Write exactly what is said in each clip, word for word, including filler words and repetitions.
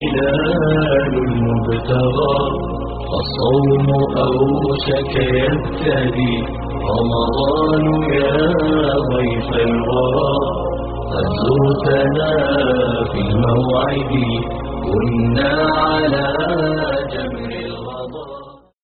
الهلال المبتغى فالصوم أوشك يبتدي رمضان يا ضيف الورى قد زرتنا في الموعد كنا على جمر الغضا.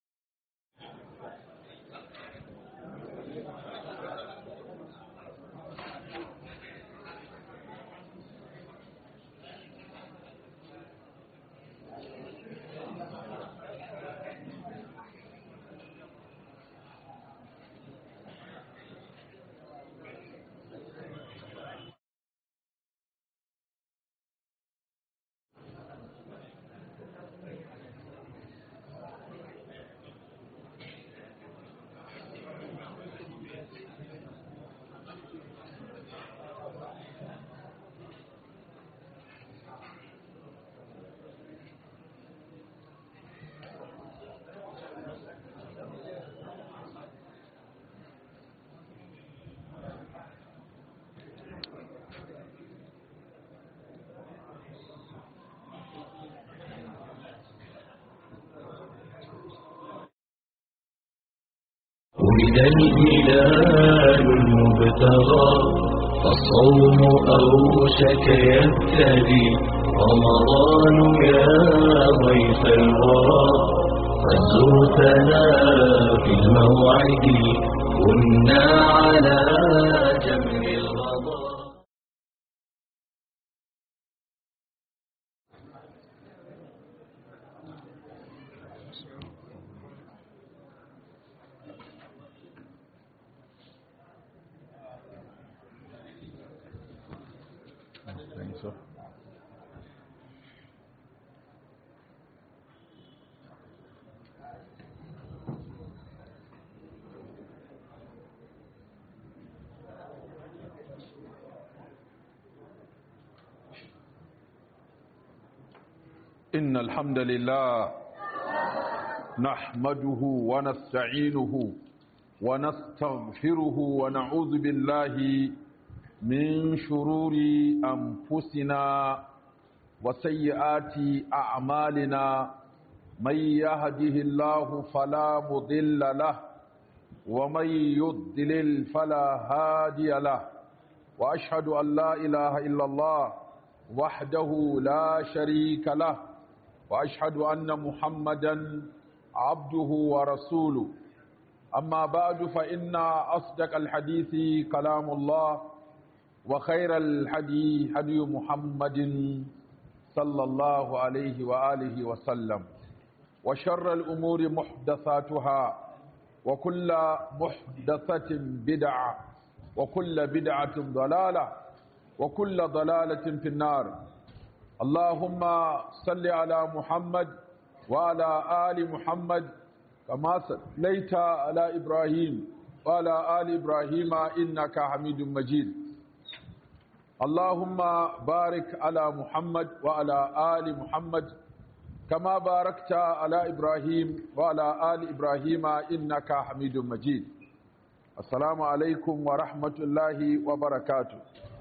ولد الهلال المبتغى فالصوم أوشك يبتدي رمضان يا ضيف الورى قد زرتنا في الموعد كنا على جمر الغضا. إن الحمد لله نحمده ونستعينه ونستغفره ونعوذ بالله من شرور أنفسنا وسيئات أعمالنا من يهده الله فلا مضل له ومن يضلل فلا هادي له وأشهد أن لا إله إلا الله وحده لا شريك له وأشهد أن محمدا عبده ورسوله. أما بعد فإن أصدق الحديث كلام الله وخير الحديث هدي محمد صلى الله عليه وآله وسلم وشر الأمور محدثاتها وكل محدثة بدعة وكل بدعة ضلالة وكل ضلالة في النار. اللهم صل على محمد وعلى آل محمد كما صليت على إبراهيم وعلى آل إبراهيم إنك حميد مجيد. اللهم بارك على محمد وعلى آل محمد كما باركت على إبراهيم وعلى آل إبراهيم إنك حميد مجيد. السلام عليكم ورحمة الله وبركاته.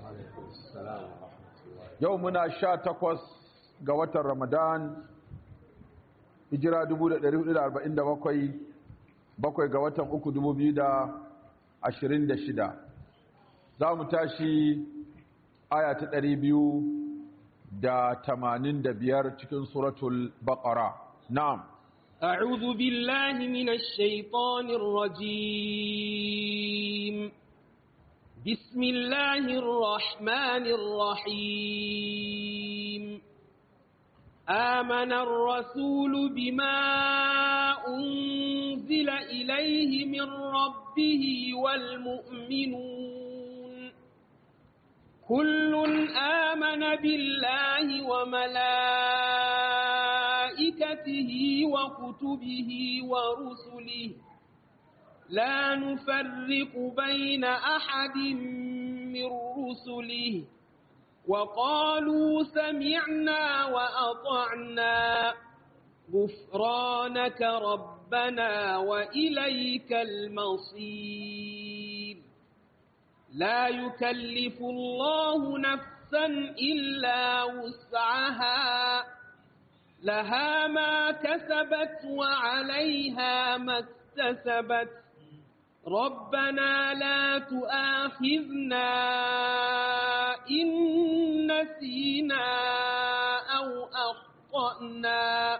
Yau muna sha takwas ga watan Ramadan, hijira dubu da ɗari hudu da arba'in da bakwai, bakwai ga watan uku dubu biyu da ashirin da shida. Za mu tashi aya ta ɗari biyu da tamanin da biyar cikin suratul Baqara. Na'am. أعوذ بالله من الشيطان الرجيم. بسم الله الرحمن الرحيم. آمن الرسول بما أنزل إليه من ربه والمؤمنون كل آمن بالله وملائكته وكتبه ورسله لا نفرق بين أحد من رسله وقالوا سمعنا وأطعنا غفرانك ربنا وإليك المصير. لا يكلف الله نفسا إلا وسعها لها ما كسبت وعليها ما اكتسبت ربنا لا تؤاخذنا إن نسينا أو أخطأنا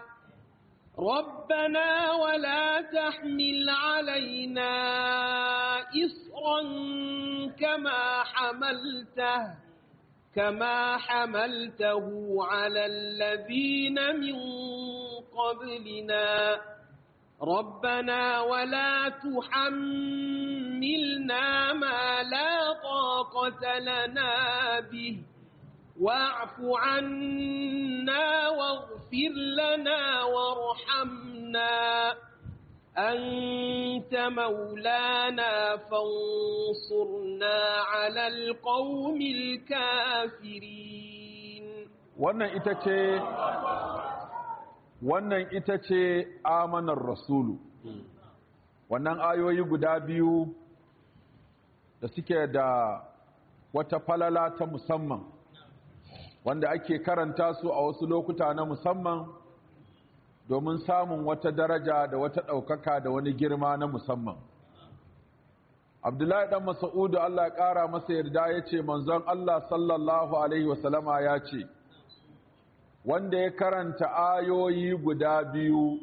ربنا ولا تحمل علينا إصرا كما حملته كما حملته على الذين من قبلنا ربنا ولا تحملنا ما لا طاقة لنا به واعف عنا واغفر لنا وارحمنا أنت مولانا فانصرنا على القوم الكافرين wannan ita ce wannan ita ce amanar rasulu wannan ayoyi guda biyu da suke da wata falala ta musamman wanda ake karanta su a wasu lokuta na musamman domin samun wata daraja da wata ɗaukaka da wani girma na musamman. Abdullahi ɗan Mas'udu Allah ya ƙara masa yarda ya ce manzon Allah sallallahu Alaihi wasallama ya ce, wanda ya karanta ayoyi guda biyu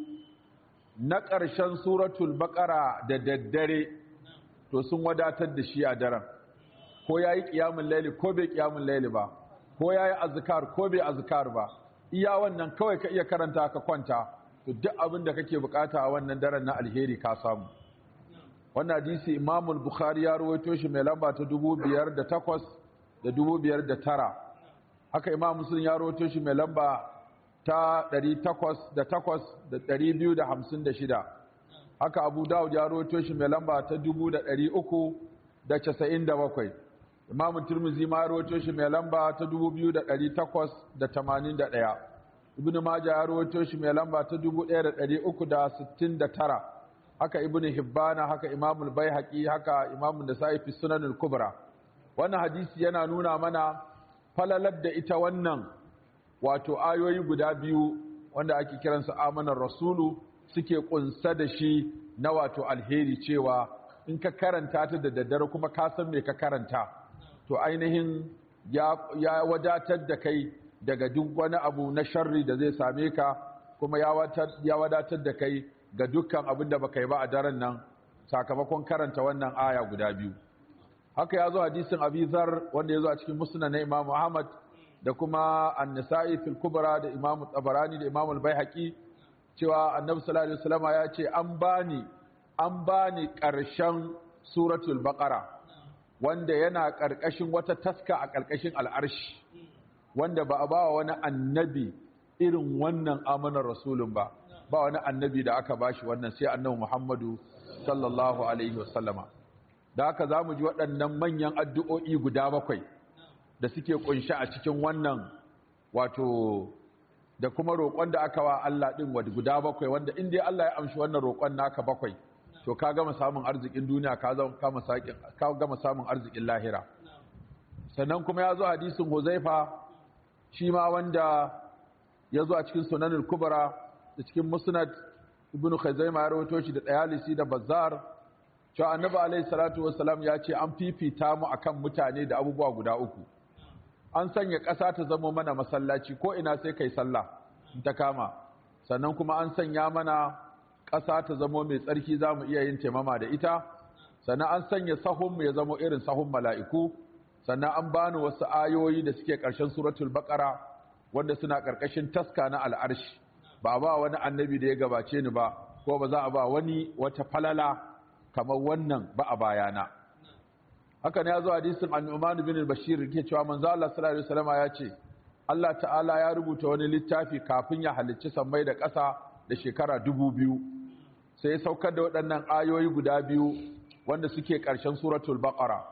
na ƙarshen suratul baƙara da daddare, to sun wadatar da shi a daren, ko ya yi ƙiyamun laili ko bai ƙiyamun laili ba, ko ya yi azkar ko bai azkar ba. Iya wannan kawai ka iya karanta ka kwanta to duk abin da kake bukata a wannan daren na alheri ka samu. Wannan hadisi Imam al-Bukhari ya rawaito shi mai lamba ta dubu biyar da takwas da dubu biyar da tara. Haka Imam Muslim ya rawaito shi mai lamba ta ɗari takwas da takwas da ɗari biyu da hamsin da shida. Haka Abu Dawud ya rawaito shi mai lamba ta dubu da ɗari uku da casa'in da bakwai. Imam Tirmidhi ma rawaito shi mai lamba ta dubu biyu da ɗari takwas da tamanin da ɗaya. Ibn Majah ya rawaito shi mai lamba ta dubu ɗaya da ɗari uku da sittin da tara. Haka Ibn Hibbana, haka Imam al-Baihaqi, haka Imam An-Nasa'i fi Sunan al-Kubra. Wannan hadisi yana nuna mana falalar da ita wannan wato ayoyi guda biyu wanda ake kiransu amanar rasulu suke kunsa da shi na wato alheri, cewa in ka karanta ta da daddare kuma ka san me ka karanta to ainihin ya, ya wadatar da kai daga duk wani abu na sharri da zai same ka, kuma ya wadatar da kai ga dukkan abin da baka yi ba a daren nan sakamakon karanta wannan aya guda biyu. Haka ya zo hadisin Abi Dharr wanda ya zo a cikin Musnad na Imam Ahmad da kuma An-Nasa'i fil Kubra da Imam Tabarani da Imam Al-Baihaqi cewa Annabi sallallahu alaihi wasallam ya ce an bani an bani ƙarshen suratul Baqara wanda yana ƙarƙashin wata taska a ƙarƙashin al'arshi wanda ba a ba wa wani annabi irin wannan amanar rasulun ba ba wani annabi da aka bashi wannan sai annabi Muhammadu sallallahu alaihi wasallama. Da haka za mu ji waɗannan manyan addu'o'i guda bakwai da suke ƙunshi a cikin wannan wato da kuma roƙon da aka wa Allah ɗin wadda guda bakwai wanda in dai Allah ya amshi wannan roƙon naka bakwai to ka gama samun arzikin duniya ka gama samun arzikin lahira. Sannan kuma ya zo hadisin Huzaifa shi ma wanda ya zo a cikin Sunanul Kubra da cikin Musnad Ibn Khuzaimah ya rawaito shi da Dayalisi da Bazzar cewa Annabi alaihi salatu wassalam ya ce an fifita mu akan mutane da abubuwa guda uku. An sanya ƙasa ta zama mana masallaci ko ina sai kai sallah ta kama, sannan kuma an sanya mana ƙasa ta zama mai tsarki za mu iya yin taimama da ita, sannan an sanya sahunmu ya zama irin sahun mala'iku, sannan an bani wasu ayoyi da suke ƙarshen suratul baƙara wanda suna ƙarƙashin taska na al'arshi, ba a ba wani annabi da ya gabace ni ba, ko ba za a ba wani wata falala kamar wannan ba a bayana. Haka ne ya zo hadisin An-Nu'man bin al-Bashir yake cewa manzo Allah sallallahu alaihi wasallam ya ce Allah ta'ala ya rubuta wani littafi kafin ya halicci sammai da ƙasa da shekara dubu biyu. Sai ya saukar da waɗannan ayoyi guda biyu wanda suke ƙarshen suratul Baqara.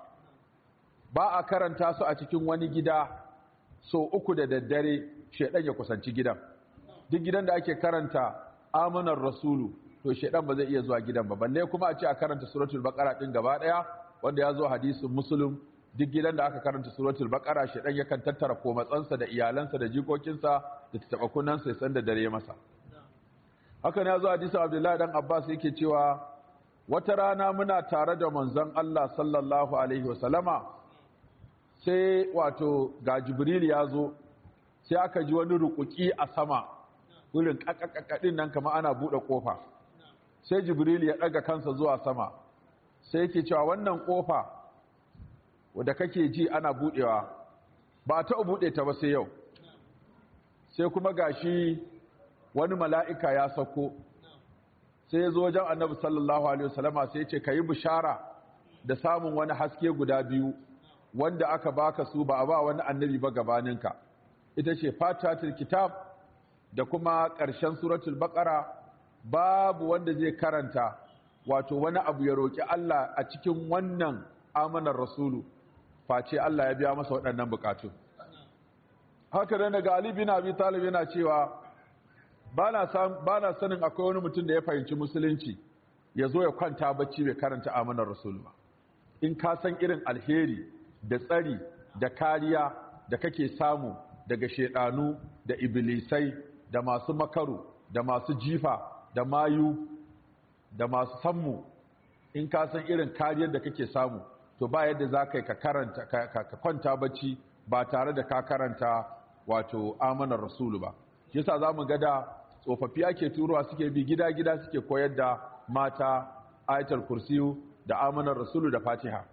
Ba a karanta su a cikin wani gida so uku da daddare shedan ya kusanci gidan. Duk gidan da ake karanta amanar rasulu to shedan ba zai iya zuwa gidan ba, balle kuma a ce a karanta suratul Baqara din gaba ɗaya wanda ya zo hadisin Muslim duk gidan da aka karanta suratul baqara shedan yakan tattara komatsansa da iyalansa da jikokinsa da tabakunansa ya san da dare masa. Haka ne ya zo hadisi Abdullahi dan Abbas yake cewa wata rana muna tare da manzon Allah sallallahu alaihi wasallama sai wato ga Jibril ya zo sai aka ji wani rukuki a sama wurin kakakakadin nan kamar ana bude kofa. Sai Jibril ya daga kansa zuwa sama sai yake cewa wannan kofa wanda kake ji ana budewa ba ta bude ta ba sai yau. Sai kuma gashi wani mala'ika ya sako sai ya zo wajen annabi sallallahu alaihi wasallama sai ya ce ka yi bishara da samun wani haske guda biyu wanda aka baka su ba a ba wani annabi ba gabaninka, ita ce fatihatul kitab da kuma ƙarshen suratul baqara. Babu wanda zai karanta wato wani abu ya roƙi Allah a cikin wannan amanar rasulu face Allah ya biya masa waɗannan bukatu. Haka da daga Ali bin Abi Talib yana cewa ba na sanin akwai wani mutum da ya fahimci musulunci ya zo ya kwanta bacci bai karanta amanar rasulu ba. In ka san irin alheri da tsari da kariya da kake samu daga shedanu da iblisai da masu makaru da masu jifa da mayu da masu sammu, in ka san irin kariyar da kake samu to ba yadda za ka yi ka karanta ka kwanta bacci ba tare da ka karanta wato amanar rasulu ba. yasa za mu ga da tsofaffi ake turowa suke bi gida-gida suke koyar da mata ayatul kursiyu da amanar rasulu da fatiha.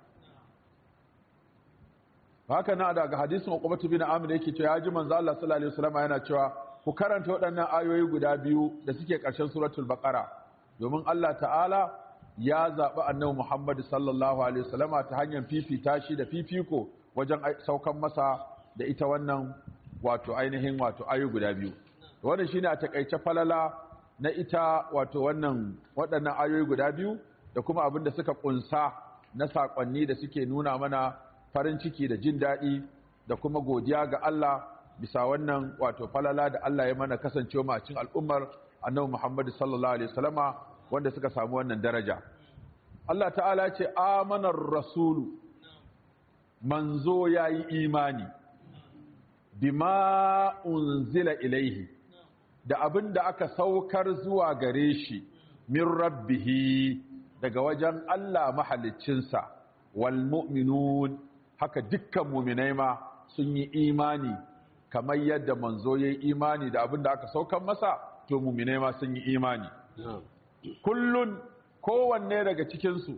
Haka na daga hadisin Uqbah bin Amir yake cewa ya ji manzo Allah sallallahu alaihi wasallam yana cewa ku karanta waɗannan ayoyi guda biyu da suke ƙarshen suratul baqara domin Allah ta'ala ya zaɓi annabi Muhammad sallallahu alaihi wasallam ta hanyar fifita shi da fifiko wajen saukan masa da ita wannan wato ainihin wato ayoyi guda biyu. Wannan shine a takeice falala na ita wato wannan waɗannan ayoyi guda biyu da kuma abin da suka kunsa na sakonni da suke nuna mana farin ciki da jin daɗi da kuma godiya ga Allah bisa wannan wato falala da Allah ya mana kasancewa ma cikin al'ummar annabi Muhammad sallallahu alaihi wasallama wanda suka samu wannan daraja. Allah ta'ala ya ce amanar rasulu, manzo yayi imani bima unzila ilaihi, da abin da aka saukar zuwa gare shi min rabbihi daga wajen Allah mahaliccinsa, wal mu'minun, haka dukkan mu'minai ma sun yi imani kamar yadda manzo yayi imani da abin da aka saukar masa, to mu'minai ma sun yi imani. Kullun, kowanne daga cikinsu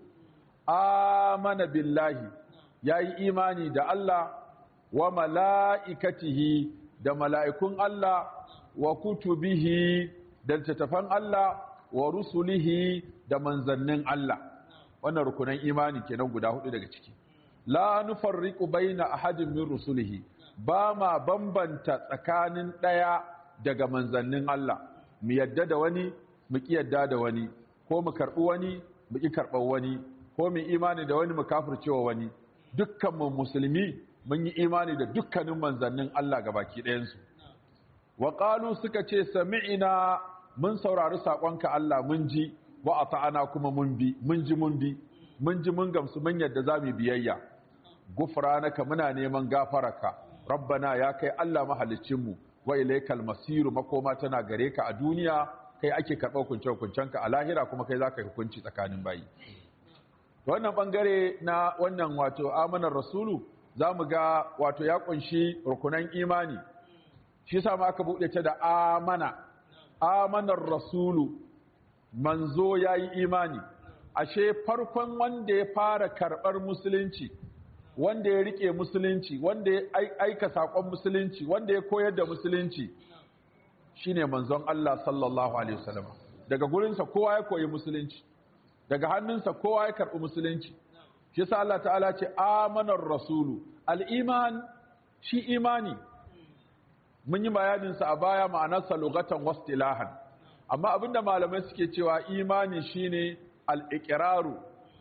amana billahi, yayi imani da Allah wa mala'ikatihi, da mala'ikun Allah, wa kutubihi, da littattafan Allah, wa rusulihi, da manzannin Allah. Wannan rukunan imani kenan guda hudu daga ciki. La nufarriqu baina ahadin min rusulihi, ba ma bambanta tsakanin ɗaya daga manzannin Allah, mu yadda da wani, mu ƙi yadda da wani, ko mu karɓi wani, mu ƙi karɓar wani, ko mu imani da wani, mu kafircewa wani. Dukkan mu musulmi mun yi imani da dukkanin manzannin Allah gabaki ɗayansu. Wa qalu, suka ce sami'ina, mun saurari saƙonka Allah, mun ji, wa ata'ana kuma mun bi, mun ji mun bi, mun ji mun gamsu mun yadda za mu biyayya. Gufranaka, muna neman gafararka, rabbana, ya kai Allah mahaliccinmu, wa ilaikal masiru, makoma tana gare ka a duniya, kai ake karɓar kunce-kuncenka a lahira, kuma kai za ka hukunci tsakanin bayi. Wannan ɓangare na wannan wato amanar rasulu za mu ga wato ya ƙunshi rukunan imani, shi sa ma aka buɗe ta da amana, amanar rasulu, manzo ya yi imani. Ashe farkon wanda ya fara karɓar musulunci, wanda ya riƙe musulunci, wanda ya aika saƙon musulunci, wanda ya koyar da musulunci, shine manzon Allah sallallahu alaihi wasallam. Daga gurinsa kowa ya koyi musulunci, daga hannunsa kowa ya karɓi musulunci. Shi yasa Allah ta'ala ce amanar rasulu, al-iman, shi imani mun yi bayaninsa a baya, ma'anarsa lugatan wastilahan, amma abinda malamai suke cewa imani shine al-iqraru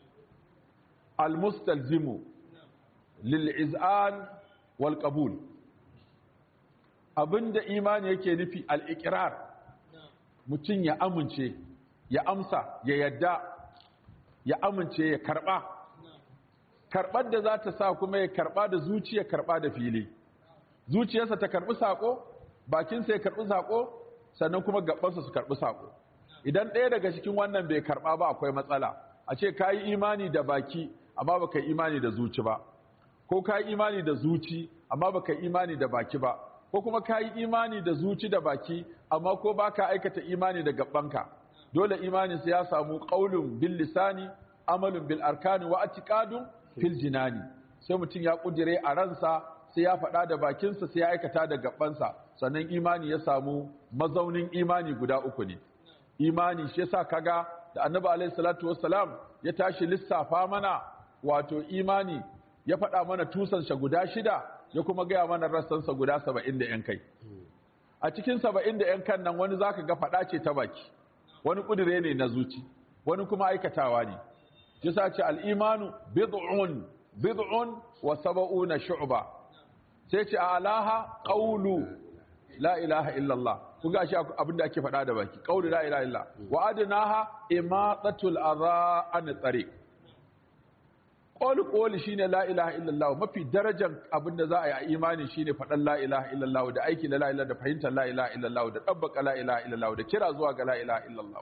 al-mustalzimu lil-iz'an wal qabul. Abinda imani yake nufi al-iqrar, mutum ya amince, ya amsa, ya yadda, ya amince, ya karba. karɓar da za ta sa kuma ya karɓa da zuciya karɓa da fili zuciyarsa ta karɓi saƙo bakinsa ya karɓi saƙo sannan kuma gabansa su karɓi saƙo idan ɗaya daga cikin wannan bai karɓa ba akwai matsala a ce ka yi imani da baki amma ba ka yi imani da zuci ba ko ka yi imani da zuci amma ba ka yi imani da baki ba ko kuma ka yi imani da zuci da baki amma ko ba ka aikata imani da gabanka dole imaninsa ya samu ƙaulun bil lisani amalun bil arkani wa atiqadun fil jinani sai mutum ya kudire a ransa sai ya faɗa da bakinsa sai ya aikata da gabansa sannan imani ya samu mazaunin imani guda uku ne imani shi yasa kaga da annabi alaihi salatu wassalam ya tashi lissafa mana wato imani ya faɗa mana tusansa guda shida ya kuma gaya mana rassansa guda saba'in da yan kai a cikin saba'in da yan kan nan wani zaka ga faɗa ce ta baki wani kudire ne na zuci wani kuma aikatawa ne yasa ce al-imanu bid'un bid'un wa sab'una shu'ba sai ce alaha qawlu la ilaha illallah kun ga shi abinda ake faɗa da baki qawlu la ilaha illallah wa adnaha imatatul adha an tariq qawlu qawli shine la ilaha illallah mafi darajar abinda za a yi a imani shine faɗan la ilaha illallah da aiki da la ilaha da fahimtar la ilaha illallah da tabbaka la ilaha illallah da kira zuwa ga la ilaha illallah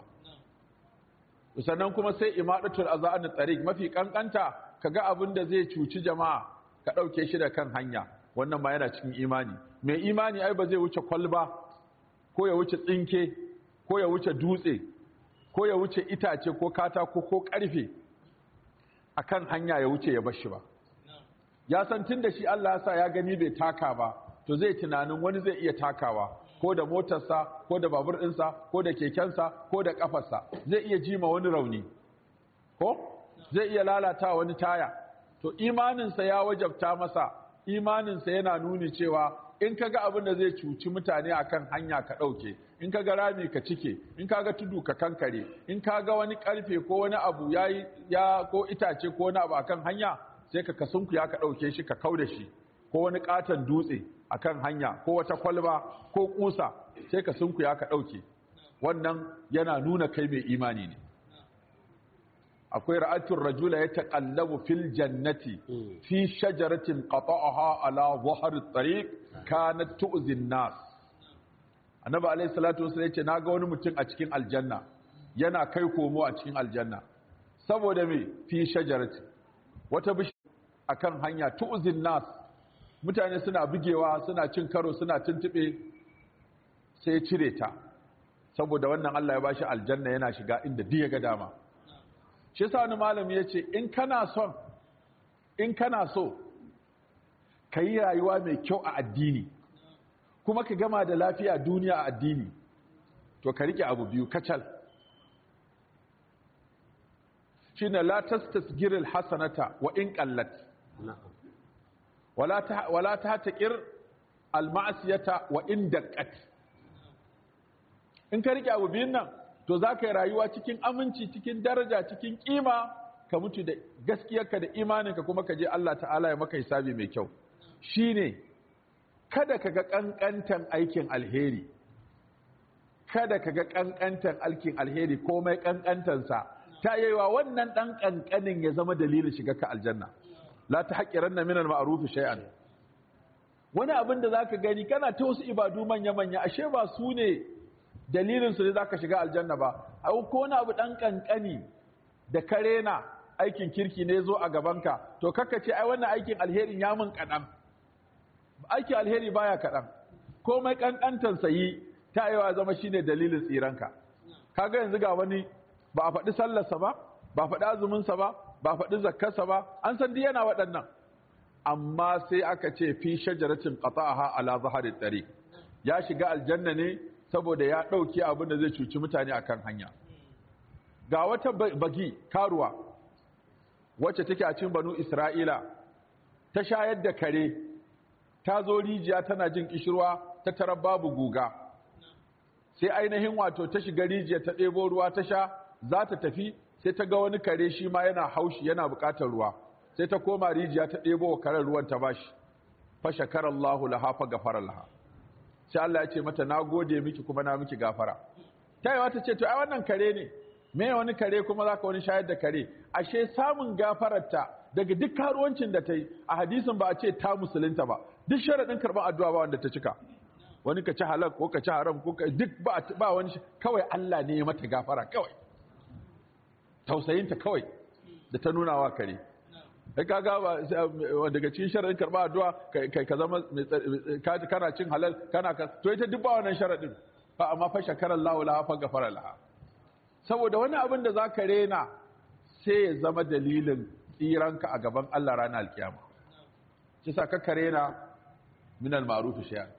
sannan kuma sai imadatul adha an tariq mafi kankanta kaga abinda zai cuci jama'a ka dauke shi da kan hanya wannan ma yana cikin imani mai imani ai ba zai wuce kwalba ko ya wuce tsinke ko ya wuce dutse ko ya wuce itace ko katako ko karfe akan hanya ya wuce ya bar shi ba ya san tunda shi Allah ya sa ya gani bai taka ba to zai tunanin wani zai iya takawa ko da motarsa ko da babur ɗinsa ko da kekensa ko da ƙafarsa zai iya jima wani rauni ko zai iya lalata wani taya to imaninsa ya wajabta masa imaninsa yana nuni cewa in kaga abin da zai cuci mutane akan hanya ka ɗauke in kaga rami ka cike in kaga tudu ka kankare in kaga wani ƙarfe ko wani abu yayi ya ko itace ko wani abu akan hanya sai ka kasunku ya ka ɗauke shi ka kauda shi ko wani katon dutse akan hanya ko wata kwalba ko kusa sai ka sunkuya ka dauke wannan yana nuna kai mai imani ne akwai ra'atul rajula yataqallabu fil jannati fi shajaratin qata'aha ala dhahr at-tariq kanat tu'zi an-nas annabi alayhi salatu wasallam yace naga wani mutum a cikin aljanna yana kai komo a cikin aljanna saboda me fi shajarati wata bishi akan hanya tu'zi an-nas mutane suna bugewa suna cin karo suna tuntube sai ya cire ta saboda wannan Allah ya bashi aljanna yana shiga inda duk ya ga dama shi yasa wani malami yace in kana son in kana so kai rayuwa mai kyau a addini kuma ka gama da lafiya duniya a addini to ka rike abu biyu kacal shine la tastasgiril hasanata wa in qallat wala ta wala tahtaqir al-ma'siyata wa in daqqat in ka rike abu biyun nan to zaka yi rayuwa cikin aminci cikin daraja cikin kima ka mutu da gaskiyarka da imaninka kuma ka je Allah ta'ala ya maka hisabi mai kyau shine kada kaga kankantan aikin alheri kada kaga kankantan aikin alheri komai kankantansa ta yayiwa wannan dan kankanin ya zama dalilin shiga ka aljanna la tahqiranna min al-ma'ruf shay'an wani abin da zaka gani kana ta wasu ibadu manya manya ashe ba su ne dalilin su ne zaka shiga aljanna ba ai ko wani abu dan kankani da karena aikin kirki ne zo a gabanka to kaka ce ai wannan aikin alherin ya mun kadan aikin alheri baya kadan komai kankantan sayi ta yawa zama shine dalilin tsiranka kaga yanzu ga wani ba a faɗi sallarsa ba ba a faɗi azuminsa ba ba a faɗi zakkarsa ba an san duk yana waɗannan amma sai aka ce fi shajaratin qata'aha ala zahari tariq ya shiga aljanna ne saboda ya ɗauki abin da zai cuci mutane akan hanya ga wata bagi karuwa wacce take a cikin banu Isra'ila ta shayar da kare ta zo rijiya tana jin kishirwa ta tarar babu guga sai ainihin wato ta shiga rijiya ta ɗebo ruwa ta sha za ta tafi sai ta ga wani kare shi ma yana haushi yana buƙatar ruwa sai ta koma rijiya ta ɗebo wa karen ruwan ta bashi fa shakarallahu laha fa gafara laha sai Allah ya ce mata na gode miki kuma na miki gafara tayiwa ta ce to ai wannan kare ne me wani kare kuma zaka wani shayar da kare ashe samun gafararta daga duk karuwancin da ta yi a hadisin ba a ce ta musulunta ba duk sharaɗin karɓar addu'a ba wanda ta cika wani ka ci halal ko ka ci haram ko duk ba ba wani kawai Allah ne ya mata gafara kawai tausayinta kawai da ta nuna wa kare kai kaga ba daga cikin sharaɗin karɓar addu'a kai ka zama kana cin halal kana ka to ita duk ba wannan sharaɗin fa amma fa shakarallahu laha fa gafara laha saboda wani abin da zaka rena sai ya zama dalilin tsiranka a gaban Allah ranar alkiyama shi sa ka rena min al-ma'ruf shay'an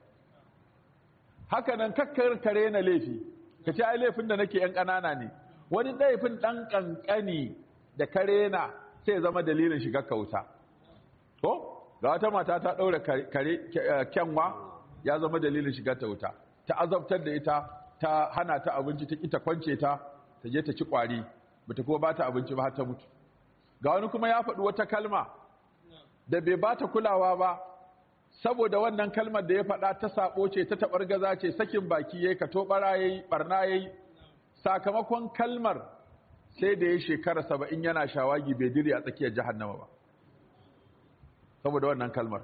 haka nan kakkar kare na laifi ka ce ai laifin da nake yan ƙanana ne wani laifin ɗan ƙanƙani da kare na sai ya zama dalilin shiga kauta to ga wata mata ta ɗaura kare kyanwa ya zama dalilin shiga ta wuta ta azabtar da ita ta hana ta abinci ta ita kwance ta ta je ta ci ƙwari bata kuma ba ta abinci ba har ta mutu ga wani kuma ya faɗi wata kalma da bai ba ta kulawa ba saboda wannan kalmar da ya faɗa ta sabo ce ta taɓargaza ce sakin baki yayi ka tobara yayi barna yayi sakamakon kalmar sai da ya shekara saba'in yana shawagi bai dire a tsakiyar jahannama ba saboda wannan kalmar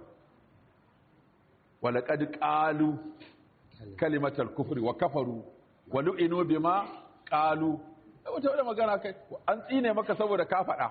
walaqad qalu kalimatal kufri wa kafaru wa lu'inu bima qalu wata wata magana kai an tsine maka saboda ka faɗa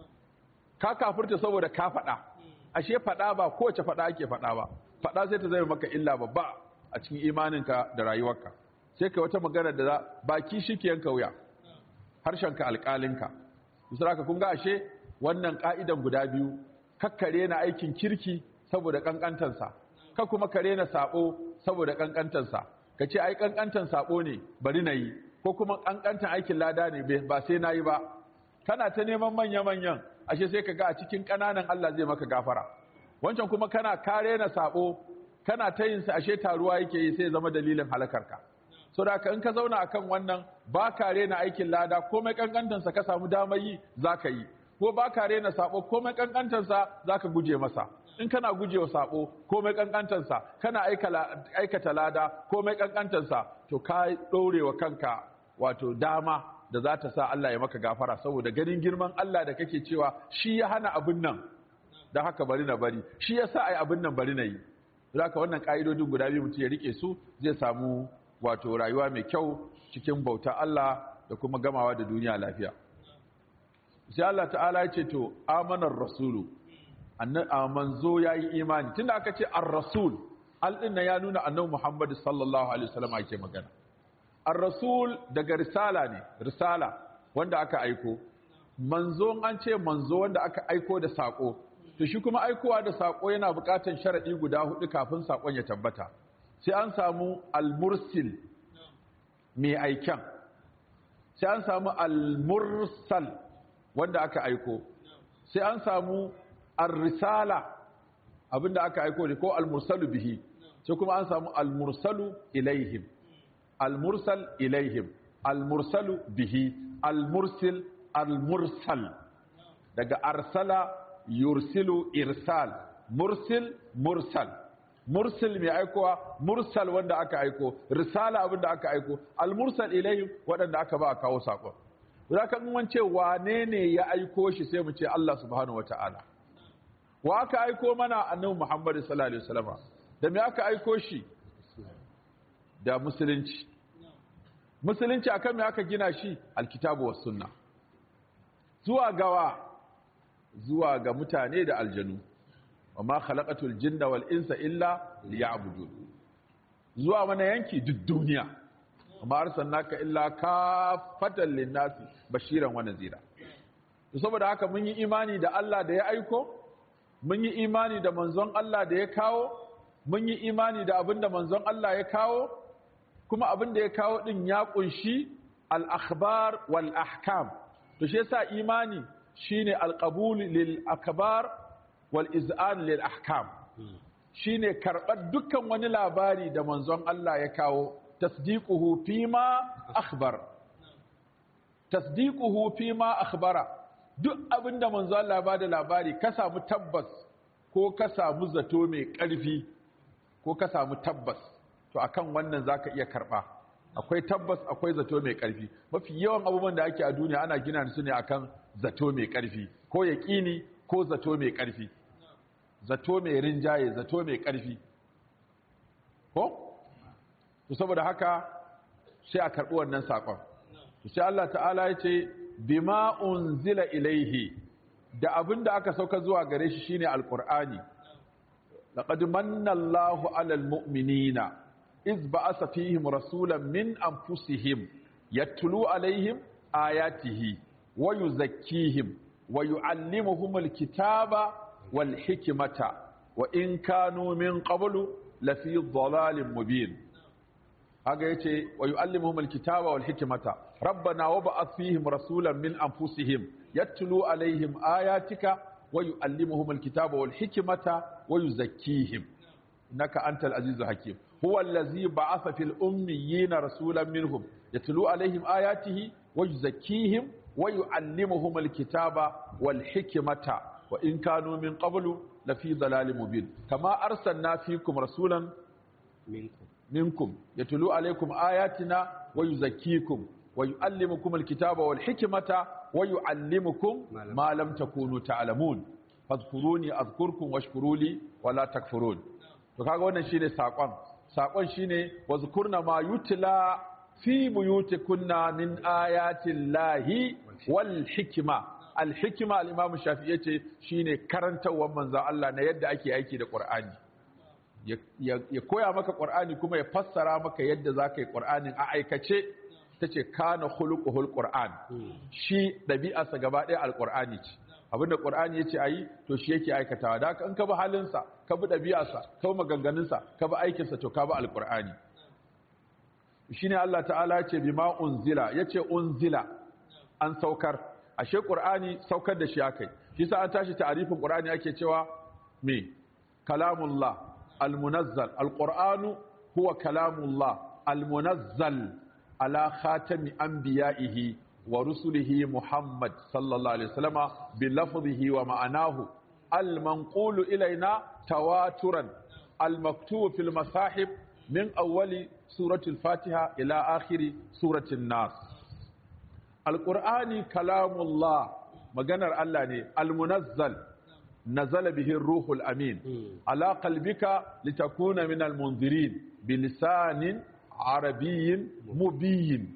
ka kafirta saboda ka faɗa ashe faɗa ba kowace faɗa ake faɗa ba faɗa sai ta zama maka illa babba a cikin imaninka da rayuwarka sai ka wata magana da baki shi ke yanka wuya harshenka alƙalinka misali kun ga ashe wannan ƙa'idan guda biyu kakkare na aikin kirki saboda ƙanƙantansa ka kuma kare na saɓo saboda ƙanƙantansa ka ce ai ƙanƙantan saɓo ne bari na yi ko kuma ƙanƙantan aikin lada ne ba sai na yi ba kana ta neman manya-manyan ashe sai ka ga a cikin ƙananan Allah zai maka gafara wancan kuma kana kare na sabo kana ta yin sa ashe taruwa yake yi sai zama dalilin halakarka so da in ka zauna akan wannan ba kare na aikin lada komai kankantan sa ka samu damar yi zaka yi ko ba kare na sabo komai kankantan sa zaka guje masa in kana gujewa sabo komai kankantan sa kana aikata lada komai kankantan sa to ka dorewa kanka wato dama da za ta sa Allah ya maka gafara saboda ganin girman Allah da kake cewa shi ya hana abin nan da haka bari na bari shi ya sa ai abin nan bari na yi zaka wannan ka'idodin guda biyu mutum ya rike su zai samu wato rayuwa mai kyau cikin bauta Allah da kuma gamawa da duniya lafiya sai Allah ta'ala ya ce to amanar rasulu annan manzo yayi imani tunda aka ce ar-rasul al-din ya nuna annabi Muhammad sallallahu alaihi wasallam ake magana ar-rasul daga risala ne risala wanda aka aiko manzo an ce manzo wanda aka aiko da sako to shi kuma aikowa da sako yana bukatan sharadi guda hudu kafin sakon ya tabbata sai an samu al-mursil mai aikan sai an samu al-mursal wanda aka aiko sai an samu ar-risala abinda aka aiko ne ko al-mursalu bihi sai kuma an samu al-mursalu ilaihim al-mursal ilaihim al-mursalu bihi al-mursil al-mursal daga arsala yursilu irsal mursil mursal mursil mai aikowa mursal wanda aka aiko risala abinda aka aiko al-mursal ilaihim wadanda aka ba kawo sakon zaka in wance wane ne ya aiko shi sai mu ce Allah subhanahu wataala wa aka aiko mana annabi Muhammad sallallahu alaihi wasallam da me aka aiko shi da musulunci musulunci akan me aka gina shi alkitabu was sunna zuwa gawa zuwa ga mutane da aljanu wama khalaqatul jinna wal insa illa liya'budun zuwa mana yanki duk duniya amma arsalnaka illa kafatan linnasi bashiran wa nazira saboda haka mun yi imani da Allah da ya aiko mun yi imani da manzon Allah da ya kawo mun yi imani da abinda manzon Allah ya kawo kuma abinda ya kawo din ya kunshi al-akhbar wal ahkam to shi yasa imani shine al-qabul lil akbar wal iz'an lil ahkam shine karbar dukkan wani labari da manzon Allah ya kawo tasdiquhu fima akhbar tasdiquhu fima akhbara duk abinda manzon Allah ya bada labari ka samu tabbas ko ka samu zato mai ƙarfi ko ka samu tabbas to akan wannan zaka iya karba akwai tabbas akwai zato mai ƙarfi mafi yawan abubuwan da ake a duniya ana gina su ne akan zato mai ƙarfi ko yaqini ko zato mai ƙarfi zato mai rinjaye zato mai ƙarfi ko to saboda haka sai a karɓi wannan saƙon sai Allah ta'ala ya ce bima unzila ilaihi da abin da aka sauka zuwa gare shi shine alqur'ani laqad manna Allahu 'alal mu'minina iz ba'atha fihim rasulan min anfusihim yatlu 'alaihim ayatihi wa yuzakkihim wa yu'allimuhumul kitaba wal hikmata wa in kanu min qablu lafi dhalalin mubin haga yace wa yu'allimuhumul kitaba wal hikmata rabbana wa ba'ath fihim rasulan min anfusihim yatlu 'alaihim ayatika wa yu'allimuhumul kitaba wal hikmata wa yuzakkihim innaka antal azizul hakim huwa allazi ba'atha fil ummiyina rasulan minhum yatlu 'alaihim ayatihi wa yuzakkihim wa yu'allimuhumul kitaba wal hikmata wa in kanu min qablu lafi dhalalin mubin kama arsalna fikum rasulan minkum minkum yatlu alaykum ayatina wa yuzakkikum wa yuallimukum alkitaba wal hikmata wa yuallimukum ma lam takunu ta'lamun fadhkuruni adhkurkum washkuruli wa la takfurun to kaga wannan shine sakon sakon shine wazkurna ma yutla fi buyutikunna min ayati llahi wal hikma al hikma al imam shafi'i yace shine karantawar manzo Allah na yadda ake aiki da qur'ani ya koya maka ƙur'ani kuma ya fassara maka yadda za ka yi ƙur'anin a aikace ta ce kana hulukuhul ƙur'an shi ɗabi'arsa gaba ɗaya alƙur'ani ce abinda ƙur'ani ya ce a yi to shi yake aikatawa da haka in ka bi halinsa ka bi ɗabi'arsa ka bi maganganunsa ka bi aikinsa to ka bi alƙur'ani shi ne Allah ta'ala ya ce bi ma unzila ya ce unzila an saukar ashe ƙur'ani saukar da shi aka yi shi sa an tashi ta'arifin ƙur'ani ake cewa me kalamullah المنزل القرآن هو كلام الله المنزل على خاتم أنبيائه ورسله محمد صلى الله عليه وسلم بلفظه ومعناه المنقول إلينا تواترا المكتوب في المصاحف من أول سورة الفاتحة إلى آخر سورة الناس القرآن كلام الله مجنر الله المنزل نزل به الروح الأمين على قلبك لتكون من المنذرين بلسان عربي مبين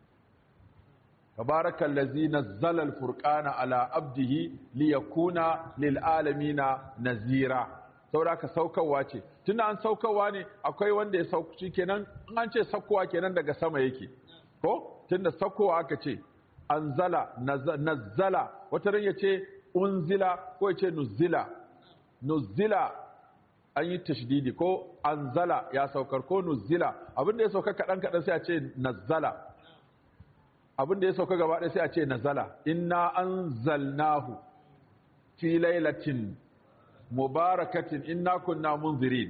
تبارك الذي نزل الفرقان على عبده ليكون للعالمين نذيرا saboda ka saukarwa ce tunda an saukarwa ne akwai wanda ya sauki kenan an ce saukowa kenan daga sama yake ko tunda saukowa aka ce anzala nazzala wata ran yace unzila ko yace nuzila nuzila an yi tashdidi ko anzala ya saukar ko nuzila abinda ya sauka kadan kadan sai a ce nazzala abinda ya sauka gaba ɗaya sai a ce nazala inna anzalnahu fi lailatin mubarakatin inna kunna munzirin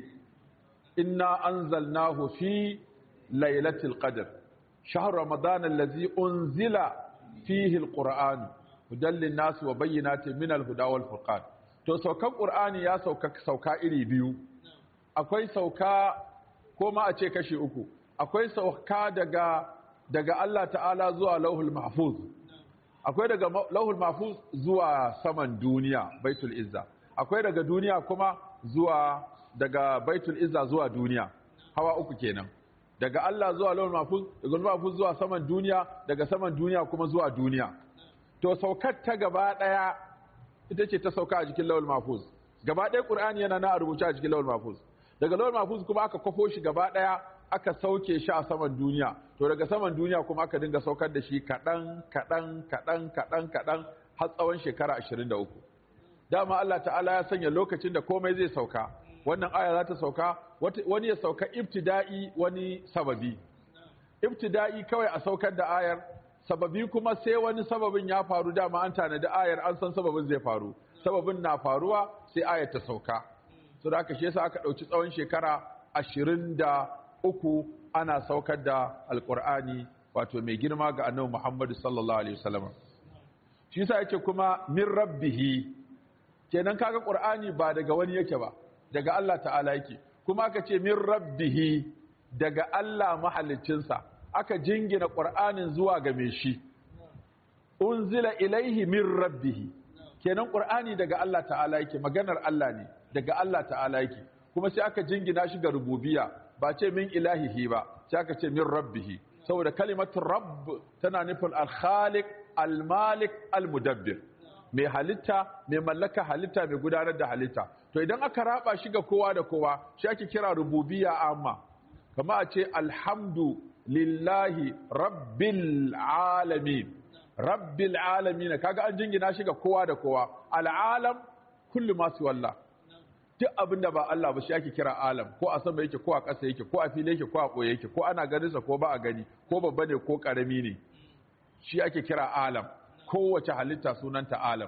inna anzalnahu fi lailatul qadr shahr ramadan allazi unzila fihi alquran hudan linnas wa bayyinatin min alhuda wal furqan to saukan qur'ani ya sauka sauka iri biyu akwai sauka ko ma a ce kashi uku akwai sauka daga daga Allah ta'ala zuwa lauhul mahfuz akwai daga lauhul mahfuz zuwa saman duniya baitul izza akwai daga duniya kuma zuwa daga baitul izza zuwa duniya hawa uku kenan daga Allah zuwa lauhul mahfuz daga lauhul mahfuz zuwa saman duniya daga saman duniya kuma zuwa duniya to saukar ta gaba daya ita ce ta sauka a cikin lauhul mahfuz gaba daya qur'ani yana na rubuce a cikin lauhul mahfuz daga lauhul mahfuz kuma aka kwafo shi gaba daya aka sauke shi a saman duniya to daga saman duniya kuma aka dinga saukar da shi kadan kadan kadan kadan kadan har tsawon shekara ashirin da uku dama Allah ta'ala ya sanya lokacin da komai zai sauka wannan aya za ta sauka wani ya sauka ibtida'i wani sababi ibtida'i kawai a saukar da ayar sababi kuma sai wani sababin ya faru dama an tanadi ayar an san sababin zai faru sababin na faruwa sai ayar ta sauka so da haka shi yasa aka dauki tsawon shekara ashirin da uku ana saukar da alqur'ani wato mai girma ga annabi Muhammad sallallahu alaihi wasallam shi yasa yake kuma min rabbihi kenan kaga qur'ani ba daga wani yake ba daga Allah ta'ala yake kuma aka ce min rabbihi daga Allah mahaliccinsa aka jingina qur'anin zuwa ga mai shi unzila ilaihi min rabbihi kenan qur'ani daga Allah ta'ala yake, maganar Allah ne daga Allah ta'ala yake, kuma sai aka jingina shi ga rububiyya, ba ce min ilahihi ba, sai aka ce min rabbihi, saboda kalimatu rabb tana nufin al-khaliq al-malik al-mudabbir, mai halitta, mai mallaka halitta, mai gudanar da halitta. To idan aka raba shi ga kowa da kowa, shi ake kira rububiyya amma, kama a ce alhamdu lillahi rabbil alamin, rabbil alamin, kaga an jingina shi ga kowa da kowa. Al'alam kullu ma siwallah, duk abin da ba Allah ba shi ake kira alam, ko a sama yake, ko a ƙasa yake, ko a fili yake, ko a ɓoye yake, ko ana ganinsa ko ba a gani, ko babba ne ko ƙarami ne, shi ake kira alam. Kowace halitta sunanta alam.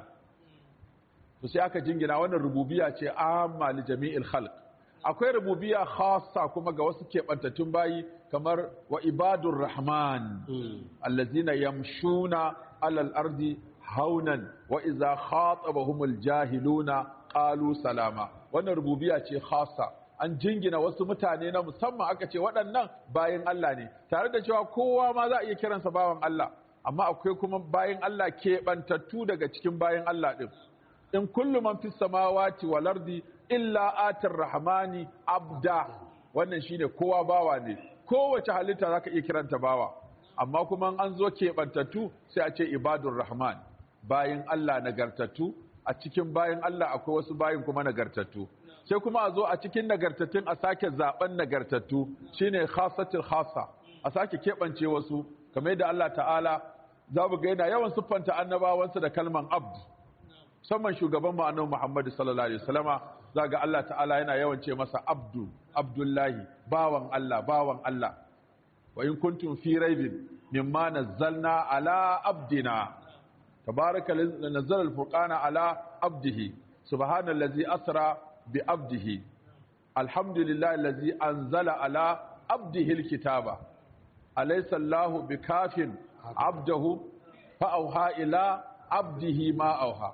To sai aka jingina wannan rububiyya ce amma li jami'il khalq. Akwai rububiyya khassa kuma ga wasu keɓantattun bayi, kamar wa ibadur rahman allazina yamshuna alal ardi haunan wa idza khatabahumul jahiluna qalu salama. Wannan rububiyya ce khassa, an jingina wasu mutane na musamman, aka ce waɗannan bayin Allah ne, tare da cewa kowa ma za a iya kiransa bawan Allah, amma akwai kuma bayin Allah keɓantattu daga cikin bayin Allah ɗin. In kullu man fis samawati wal ardi illa atir rahmani abda, wannan shine kowa bawa ne, kowace halitta zaka iya kiranta bawa, amma kuma an zo keɓantattu sai a ce ibadur rahman, bayin Allah nagartattu. A cikin bayin Allah akwai wasu bayin kuma nagartattu, sai kuma a zo a cikin nagartattun a sake zaben nagartattu, shine khassatul khassa, a sake keɓance wasu, kamar yadda Allah ta'ala za mu ga yana yawan siffanta annabawansa da kalman abd, musamman shugaban mu annabi Muhammad sallallahu alaihi wasallama, za ga Allah ta'ala yana yawan ce masa abdu, abdullahi, bawan Allah, bawan Allah. Wa in kuntum fi raibin mimma nazzalna ala abdina, tabaraka nazzala al-furqana ala abdihi, subhanallazi asra bi abdihi, alhamdulillahi allazi anzala ala abdihi al-kitaba, alaysa Allahu bikafin abdahu fa'auha ila abdihi ma auha,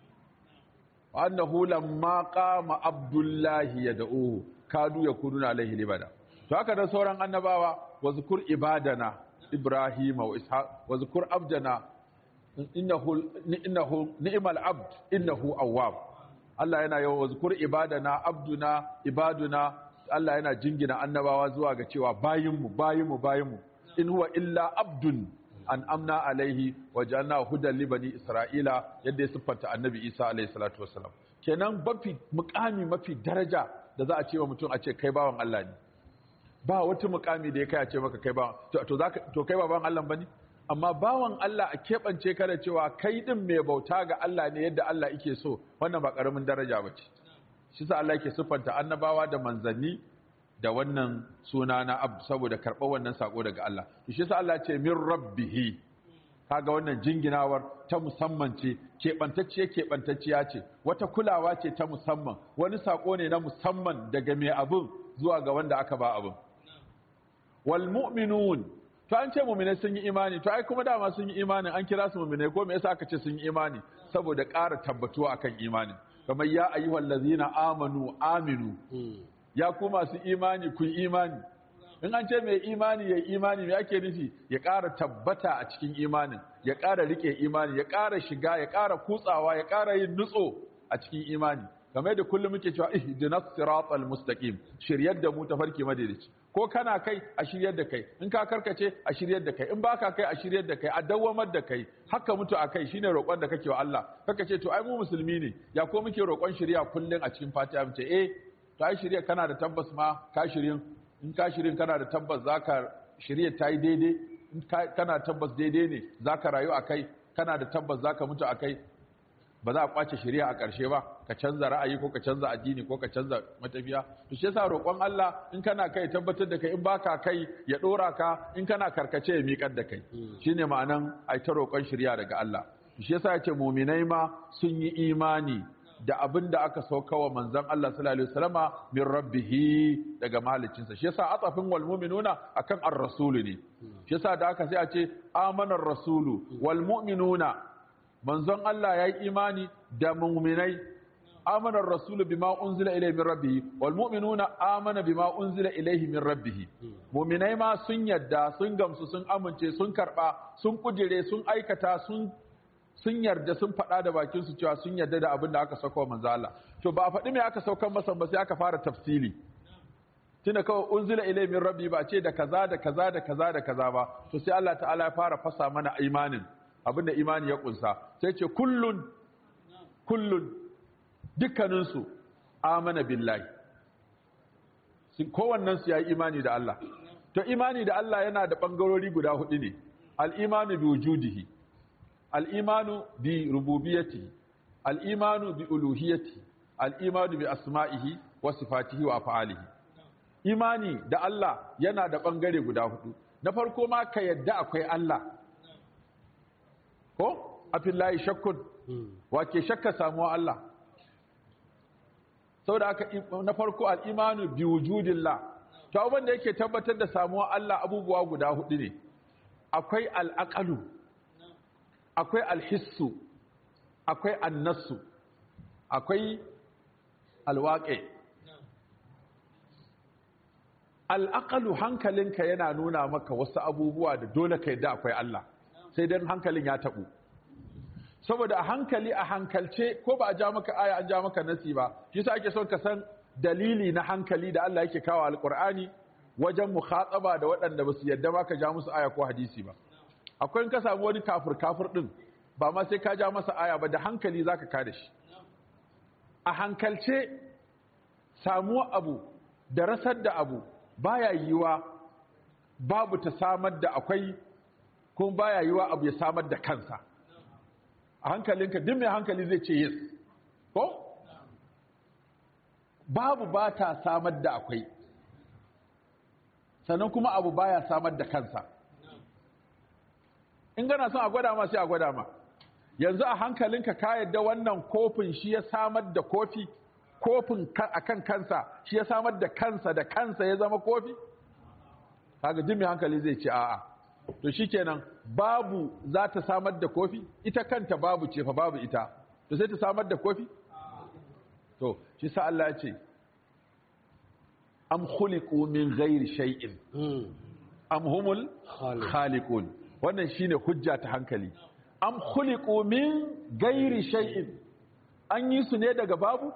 wa annahu lamma qama abdullahi yad'uhu kadu yakununa alaihi libada. To haka da sauran annabawa, wa zkur ibadana ibrahima wa ishaq wa zkur abdana innahu innahu ni'mal abd innahu awwab. Allah yana yawa wa zkur ibadana abduna ibaduna, Allah yana jingina annabawa zuwa ga cewa bayinmu bayinmu bayinmu, in huwa illa abdun an amna alaihi wa ja'alna hudan li bani isra'ila, yadda ya siffanta annabi Isa alaihi salatu wassalam. Kenan mafi mukami mafi daraja da za a ce wa mutum a ce kai bawan Allah ne, ba wata mukami da ya kai a ce maka kai bawan to to zaka to kai ba bawan Allah bane, amma bawan Allah a keɓance ka da cewa kai din mai bauta ga Allah ne yadda Allah yake so, wannan ba karamin daraja bace. Shi sa Allah yake siffanta annabawa da manzanni da wannan suna na abd, saboda karɓar wannan sako daga Allah. Shi sa Allah ce min rabbihi, kaga wannan jinginawar ta musamman ce, keɓantacciye keɓantacciya ce, wata kulawa ce ta musamman, wani sako ne na musamman daga mai abin zuwa ga wanda aka ba abin. Wal mu'minun, to an ce mu'minai sun yi imani, to ai kuma dama sun yi imani, an kira su mu'minai, ko me yasa aka ce sun yi imani? Saboda ƙara tabbatuwa akan imanin. Kamar ya ayyuhal ladzina amanu aminu, ya ku masu imani ku yi imani. In an ce mai imani ya imani, me ake nufi? Ya ƙara tabbata a cikin imanin, ya ƙara riƙe imani, ya ƙara shiga, ya ƙara kutsawa, ya ƙara yin nutso a cikin imani. Kamar yadda kullum muke cewa ihdinas siratal mustaqim, shiryar da mu tafarki madaidaici. Ko kana kai a shiryar da kai, in ka karkace a shiryar da kai, in baka kai a shiryar da kai, a dawwamar da kai, haka mutu a kai, shine roƙon da kake wa Allah. Kaka ce to ai mu musulmi ne, ya ko muke roƙon shiriya kullum a cikin Fatiha, mu ce eh to ai shirya kana da tabbas ma ka shirin, in ka shirin kana da tabbas zaka shirya ta yi daidai, in kana tabbas daidai ne zaka rayu a kai, kana da tabbas zaka mutu a kai, ba za a kwace shirya a ƙarshe ba, ka canza ra'ayi ko ka canza addini ko ka canza matafiya. To shi yasa roƙon Allah, in kana kai tabbatar da kai, in baka kai ya ɗora ka, in kana karkace ya miƙar da kai. Shine ma'anan ai ta roƙon shirya daga Allah. Shi yasa yace mu'minai ma sun yi imani da abin da aka sauka wa manzon Allah sallallahu alaihi wasallama min rabbihi, daga mahaliccinsa. Shi yasa atafin wal mu'minuna akan ar-rasulu ne. Shi yasa da aka sai a ce amanar rasulu wal mu'minuna, manzon Allah ya yi imani da mu'minai. Amanar rasulu bima unzila ilayhi min rabbihi wal mu'minuna amana bima unzila ilayhi min rabbihi. Mu'minai ma sun yadda, sun gamsu, sun amince, sun karba, sun kujire, sun aikata, sun sun yarda sun faɗa da bakinsu cewa sun yarda da abin da aka sauka wa manzo Allah to ba a faɗi me aka saukan masa ba sai aka fara tafsili tunda kawai unzila ilay min rabbi ba ce da kaza da kaza da kaza da kaza ba to sai Allah ta'ala ya fara fasa mana imanin abinda imani ya kunsa sai ce kullun kullun dukkanin su amana billahi sun kowannen su yayi imani da Allah to imani da Allah yana da bangarori guda hudu ne al-imanu bi wujudihi al-imanu bi rububiyyatihi al-imanu bi uluhiyyatihi al-imanu bi asma'ihi wa sifatihi wa af'alihi imani da Allah yana da ɓangare guda hudu na farko ma ka yadda akwai Allah ko a fillahi shakkun wake shakka samuwa Allah saboda aka na farko al'imanu bi wujudillah to abin da yake tabbatar da samuwa Allah abubuwa guda hudu ne akwai al'aqalu akwai alhissu akwai annasu akwai alwaƙe al'aƙalu hankalinka yana nuna maka wasu abubuwa da dole ka yadda akwai Allah sai dan hankalin ya taɓu saboda a hankali a hankalce ko ba a ja maka aya an ja maka nasi ba shi sa ake son ka san dalili na hankali da Allah yake kawo alƙur'ani wajen mukhataba da waɗanda ba su yadda ba ka ja musu aya ko hadisi ba akwai in ka samu wani kafir kafir ɗin ba ma sai ka ja masa aya ba da hankali za ka kada shi a hankalce samuwa abu da rasar da abu baya yiwa babu ta samar da akwai kuma baya yiwa abu ya samar da kansa a hankalinka duk mai hankali zai ce yes ko babu ba ta samar da akwai sannan kuma abu baya samar da kansa in gana son a gwada ma sai a gwada ma yanzu a hankalinka ka yadda wannan kofin shi ya samar da kofi kofin a kan kansa shi ya samar da kansa da kansa ya zama kofi kaga jin mai hankali zai ce a'a to shikenan babu za ta samar da kofi ita kanta babu ce fa babu ita to sai ta samar da kofi to shi sa Allah ya ce am khuliqu min ghairi shay'in am humul khaliqun wannan shine hujja ta hankali am khuliqu min ghairi shay'in an yi su ne daga babu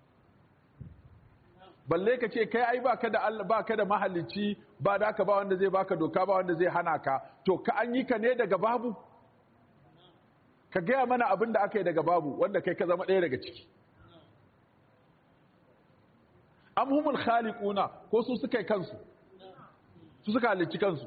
balle ka ce kai ai baka da Allah baka da mahalicci ba da ka ba wanda zai baka doka ba wanda zai hana ka to ka an yi ka ne daga babu ka gaya mana abin da aka yi daga babu wanda kai ka zama ɗaya daga ciki am humul khaliquna ko su suka yi kansu su suka halicci kansu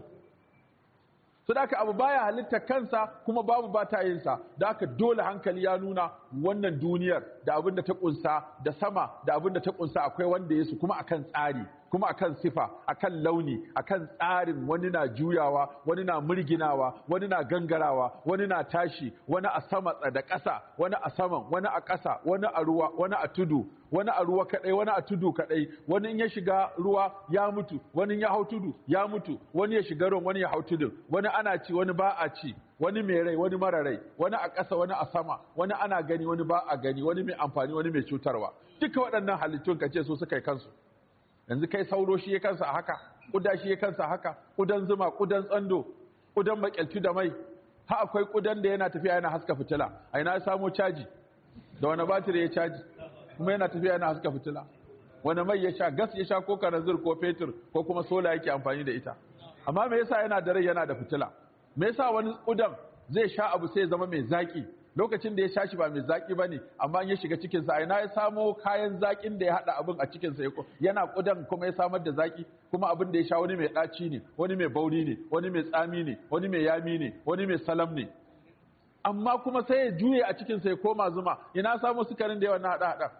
su da aka abu baya halitta kansa kuma babu ba ta yinsa da aka dole hankali ya nuna wannan duniyar da abin da ta kunsa da sama da abin da ta kunsa akwai wanda ya su kuma akan tsari kuma akan sifa akan launi akan tsarin wani na juyawa wani na murginawa wani na gangarawa wani na tashi wani a sama da ƙasa wani a saman wani a ƙasa wani a ruwa wani a tudu wani a ruwa kadai wani a tudu kadai wani in ya shiga ruwa ya mutu wani ya hau tudu ya mutu wani ya shiga ruwan wani ya hau tudu wani ana ci wani ba a ci wani mai rai wani mara rai wani a ƙasa wani a sama wani ana gani wani ba a gani wani mai amfani wani mai cutarwa duka waɗannan halittun ka ce su suka yi kansu yanzu kai sauro shi ya kansa a haka kuda shi ya kansa a haka kudan zuma kudan tsando kudan makyalci da mai ha akwai kudan da yana tafiya yana haska fitila a ina ya samo caji da wani batiri ya caji kuma yana tafiya yana haska fitila wani mai ya sha gas ya sha ko karanzir ko fetur ko kuma sola yake amfani da ita amma me yasa yana da rai yana da fitila me yasa wani kudan zai sha abu sai ya zama mai zaki lokacin da ya sha shi ba mai zaki bane amma in ya shiga cikin sa ina ya samo kayan zakin da ya hada abin a cikin sa yana kudan kuma ya samar da zaki kuma abin da ya sha wani mai daci ne wani mai bauri ne wani mai tsami ne wani mai yami ne wani mai salam ne amma kuma sai ya juye a cikin sa ya koma zuma ina samo sukarin da yawan na hada hada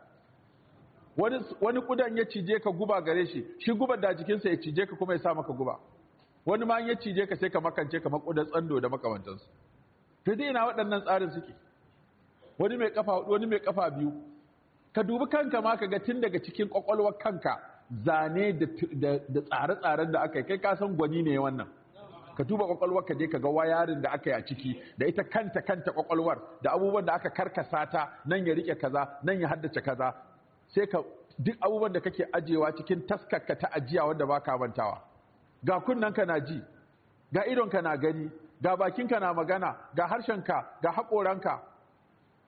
wani wani kudan ya cije ka guba gare shi shi gubar da jikin sa ya cije ka kuma ya sa maka guba wani ma ya cije ka sai ka makance kamar kudan tsando da makamantansu to dai ina waɗannan tsarin suke wani mai kafa hudu wani mai kafa biyu ka dubi kanka ma ka ga tun daga cikin kwakwalwar kanka zane da tsare-tsaren da aka yi kai ka san gwani ne wannan ka duba kwakwalwar ka je ka ga wayarin da aka yi a ciki da ita kanta kanta kwakwalwar da abubuwan da aka karkasa ta nan ya rike kaza nan ya haddace kaza sai ka duk abubuwan da kake ajewa cikin taskarka ta ajiya wanda baka mantawa ga kunnanka na ji ga idonka na gani ga bakinka na magana ga harshenka ga haƙoranka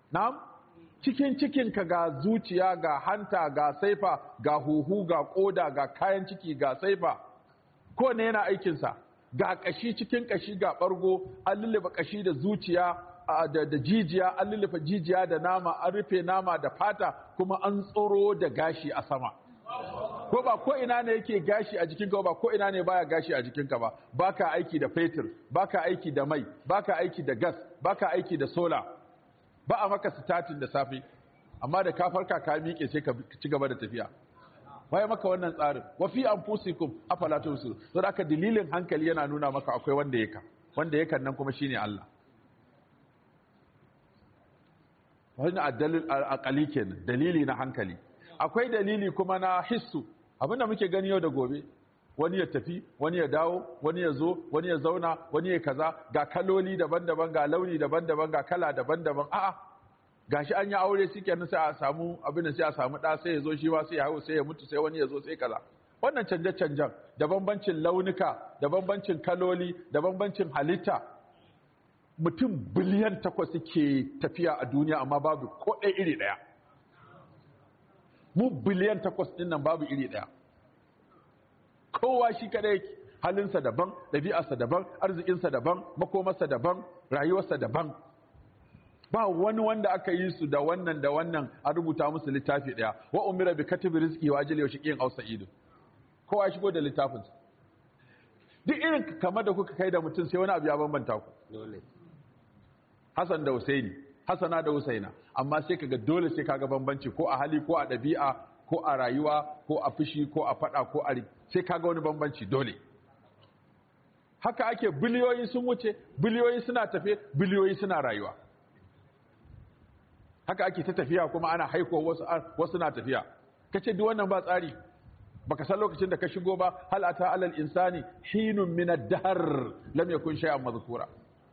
na'am cikin cikinka ga zuciya ga hanta ga saifa ga huhu ga koda ga kayan ciki ga saifa ko ne yana aikinsa ga kashi cikin kashi ga bargo an lullufa kashi da zuciya da, da jijiya an lullufa jijiya da nama an rufe nama da fata kuma an tsoro da gashi a sama ko ba ko ina ne yake gashi a jikinka ba ko ina ne baya gashi a jikinka ba baka aiki da fetur baka aiki da mai baka aiki da gas baka aiki da sola ba a maka statin da safe amma da ka farka ka miƙe sai ka ci gaba da tafiya waye maka wannan tsarin wa fi anfusikum afala tubsirun to da dalilin hankali yana nuna maka akwai wanda yake wanda yake nan kuma shine Allah wannan addalil aqali kenan dalili na hankali akwai dalili kuma na hissu abinda muke gani yau da gobe wani ya tafi wani ya dawo wani ya zo wani ya zauna wani ya kaza ga kaloli daban-daban ga launi daban-daban ga kala daban-daban a'a gashi an yi aure shikenan sai a samu abin da sai a samu da sai ya zo shi ma sai ya hawo sai ya mutu sai wani ya zo sai kaza wannan canje-canjen da bambancin launuka da bambancin kaloli da bambancin halitta mutum biliyan takwas suke tafiya a duniya amma babu ko ɗaya iri ɗaya mu biliyan takwas ɗin nan babu iri ɗaya kowa shi kadai yake halinsa daban ɗabi'arsa daban arzikinsa daban makomarsa daban rayuwarsa daban ba wani wanda aka yi su da wannan da wannan a rubuta musu littafi ɗaya wa umira bi katibi rizqi wa ajli wa shiqin aw sa'id kowa ya shigo da littafinsa duk irin kamar da kuka kai da mutum sai wani abu ya bambanta ku dole Hassan da Husaini Hassana da Husaina amma sai kaga dole sai kaga bambanci ko a hali ko a ɗabi'a ko a rayuwa ko a fushi ko a fada ko a sai kaga wani bambanci dole haka ake biliyoyi sun wuce biliyoyi suna tafe biliyoyi suna rayuwa haka ake ta tafiya kuma ana haiko wasu wasu na tafiya kace duk wannan ba tsari baka san lokacin da ka shigo ba hal ata alal insani hinun min ad-dahr lam yakun shay'an madhkura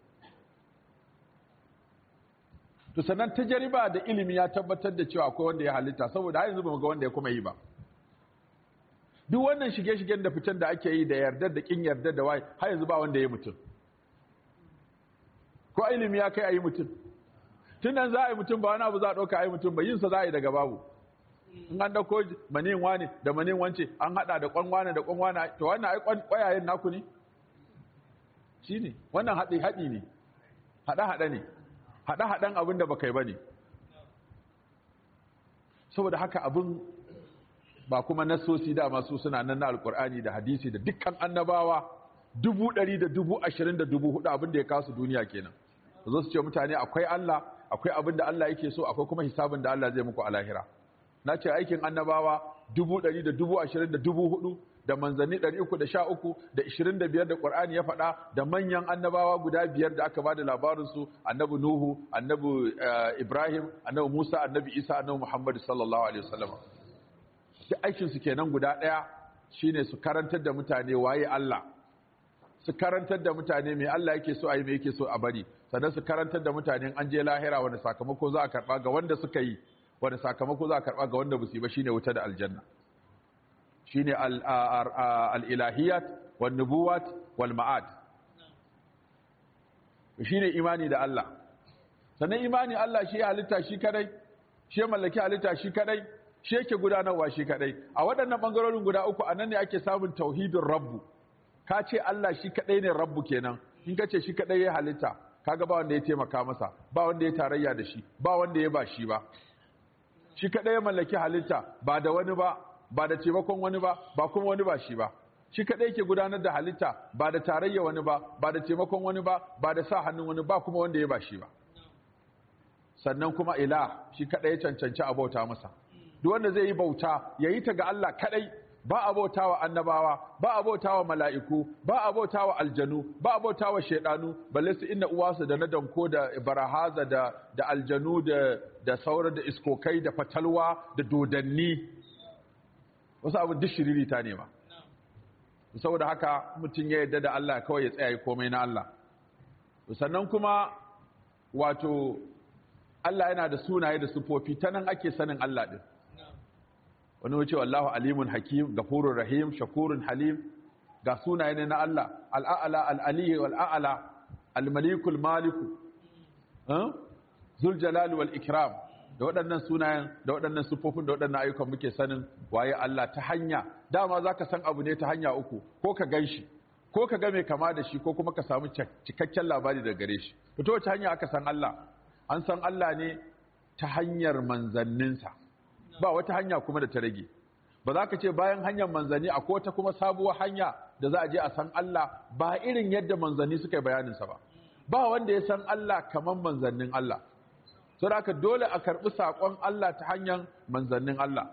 to sannan tajriba da ilimi ya tabbatar da cewa akwai wanda ya halitta saboda har yanzu ba mu ga wanda ya kuma yi ba duk wannan shige-shigen da fitan da ake yi da yardar da kin yardar da wai har yanzu ba wanda ya mutum ko ilimi ya kai ayi mutum tun nan za a yi mutum ba wani abu za a ɗauka ayi mutum ba yin sa za a yi daga babu in an dauko manin wani da manin wance an hada da kwan wani da kwan wani to wannan ai kwayayen naku ne shine wannan hadi hadi ne hada hada ne hada hadan abin da baka yi bane saboda haka abin ba kuma nasosi da masu suna nan na alkur'ani da hadisi da dukkan annabawa dubu ɗari da dubu ashirin da dubu hudu abin da ya kasu duniya kenan zo su ce mutane akwai Allah akwai abin da Allah yake so akwai kuma hisabin da Allah zai muku a lahira na ce aikin annabawa dubu ɗari da dubu ashirin da dubu hudu da manzanni ɗari uku da sha uku da ishirin da biyar da ƙur'ani ya faɗa da manyan annabawa guda biyar da aka ba da labarinsu annabi nuhu annabi ibrahim annabi musa annabi isa annabi muhammadu sallallahu alaihi wasallam duk aikinsu kenan guda ɗaya shine su karantar da mutane waye Allah su karantar da mutane mai Allah yake so a yi mai yake so a bari sannan su karantar da mutane an je lahira wanda sakamako za a karɓa ga wanda suka yi wanda sakamako za a karɓa ga wanda ba su yi ba shine wuta da aljanna shine al-ilahiyat wan nubuwat wal ma'ad shine imani da Allah sannan imani Allah shi ya halitta shi kadai shi ya mallaki halitta shi kadai shi yake gudanarwa shi kadai a waɗannan bangarorin guda uku anan ne ake samun tauhidin rabbu ka ce Allah shi kadai ne rabbu kenan in ka ce shi kadai ya halitta kaga ba wanda ya taimaka masa ba wanda ya tarayya da shi ba wanda ya ba shi ba shi kadai ya mallaki halitta ba da wani ba ba da taimakon wani ba ba kuma wani ba shi ba shi kadai yake gudanar da halitta ba da tarayya wani ba ba da taimakon wani ba ba da sa hannun wani ba kuma wanda ya ba shi ba sannan kuma ilah shi kadai ya cancanci a bauta masa duk wanda zai yi bauta yayi ta ga Allah kadai ba a bautawa annabawa ba a bautawa mala'iku ba a bautawa aljanu ba a bautawa shedanu balle su inna uwasu da na danko da barahaza da da aljanu da da sauran da iskokai da fatalwa da dodanni wasu abin duk shiririta ne ba saboda haka mutum ya yarda da Allah kawai ya tsaya komai na Allah sannan kuma wato Allah yana da sunaye da sufofi ta nan ake sanin Allah din wani wuce wallahu alimun hakim gafurur rahim shakurun halim ga sunaye ne na Allah al'a'ala al'aliyu al'a'ala al-malikul maliku zul jalali wal ikram da waɗannan sunayen da waɗannan sifofin da waɗannan ayyukan muke sanin waye Allah ta hanya dama zaka san abu ne ta hanya uku ko ka ganshi ko ka ga mai kama da shi ko kuma ka samu cikakken labari daga gare shi to wace hanya aka san Allah an san Allah ne ta hanyar manzanninsa ba wata hanya kuma da ta rage ba za ka ce bayan hanyar manzanni akwai wata kuma sabuwar hanya da za a je a san Allah ba irin yadda manzanni suka yi bayaninsa ba ba wanda ya san Allah kamar manzannin Allah so da dole a karɓi saƙon Allah ta hanyar manzannin Allah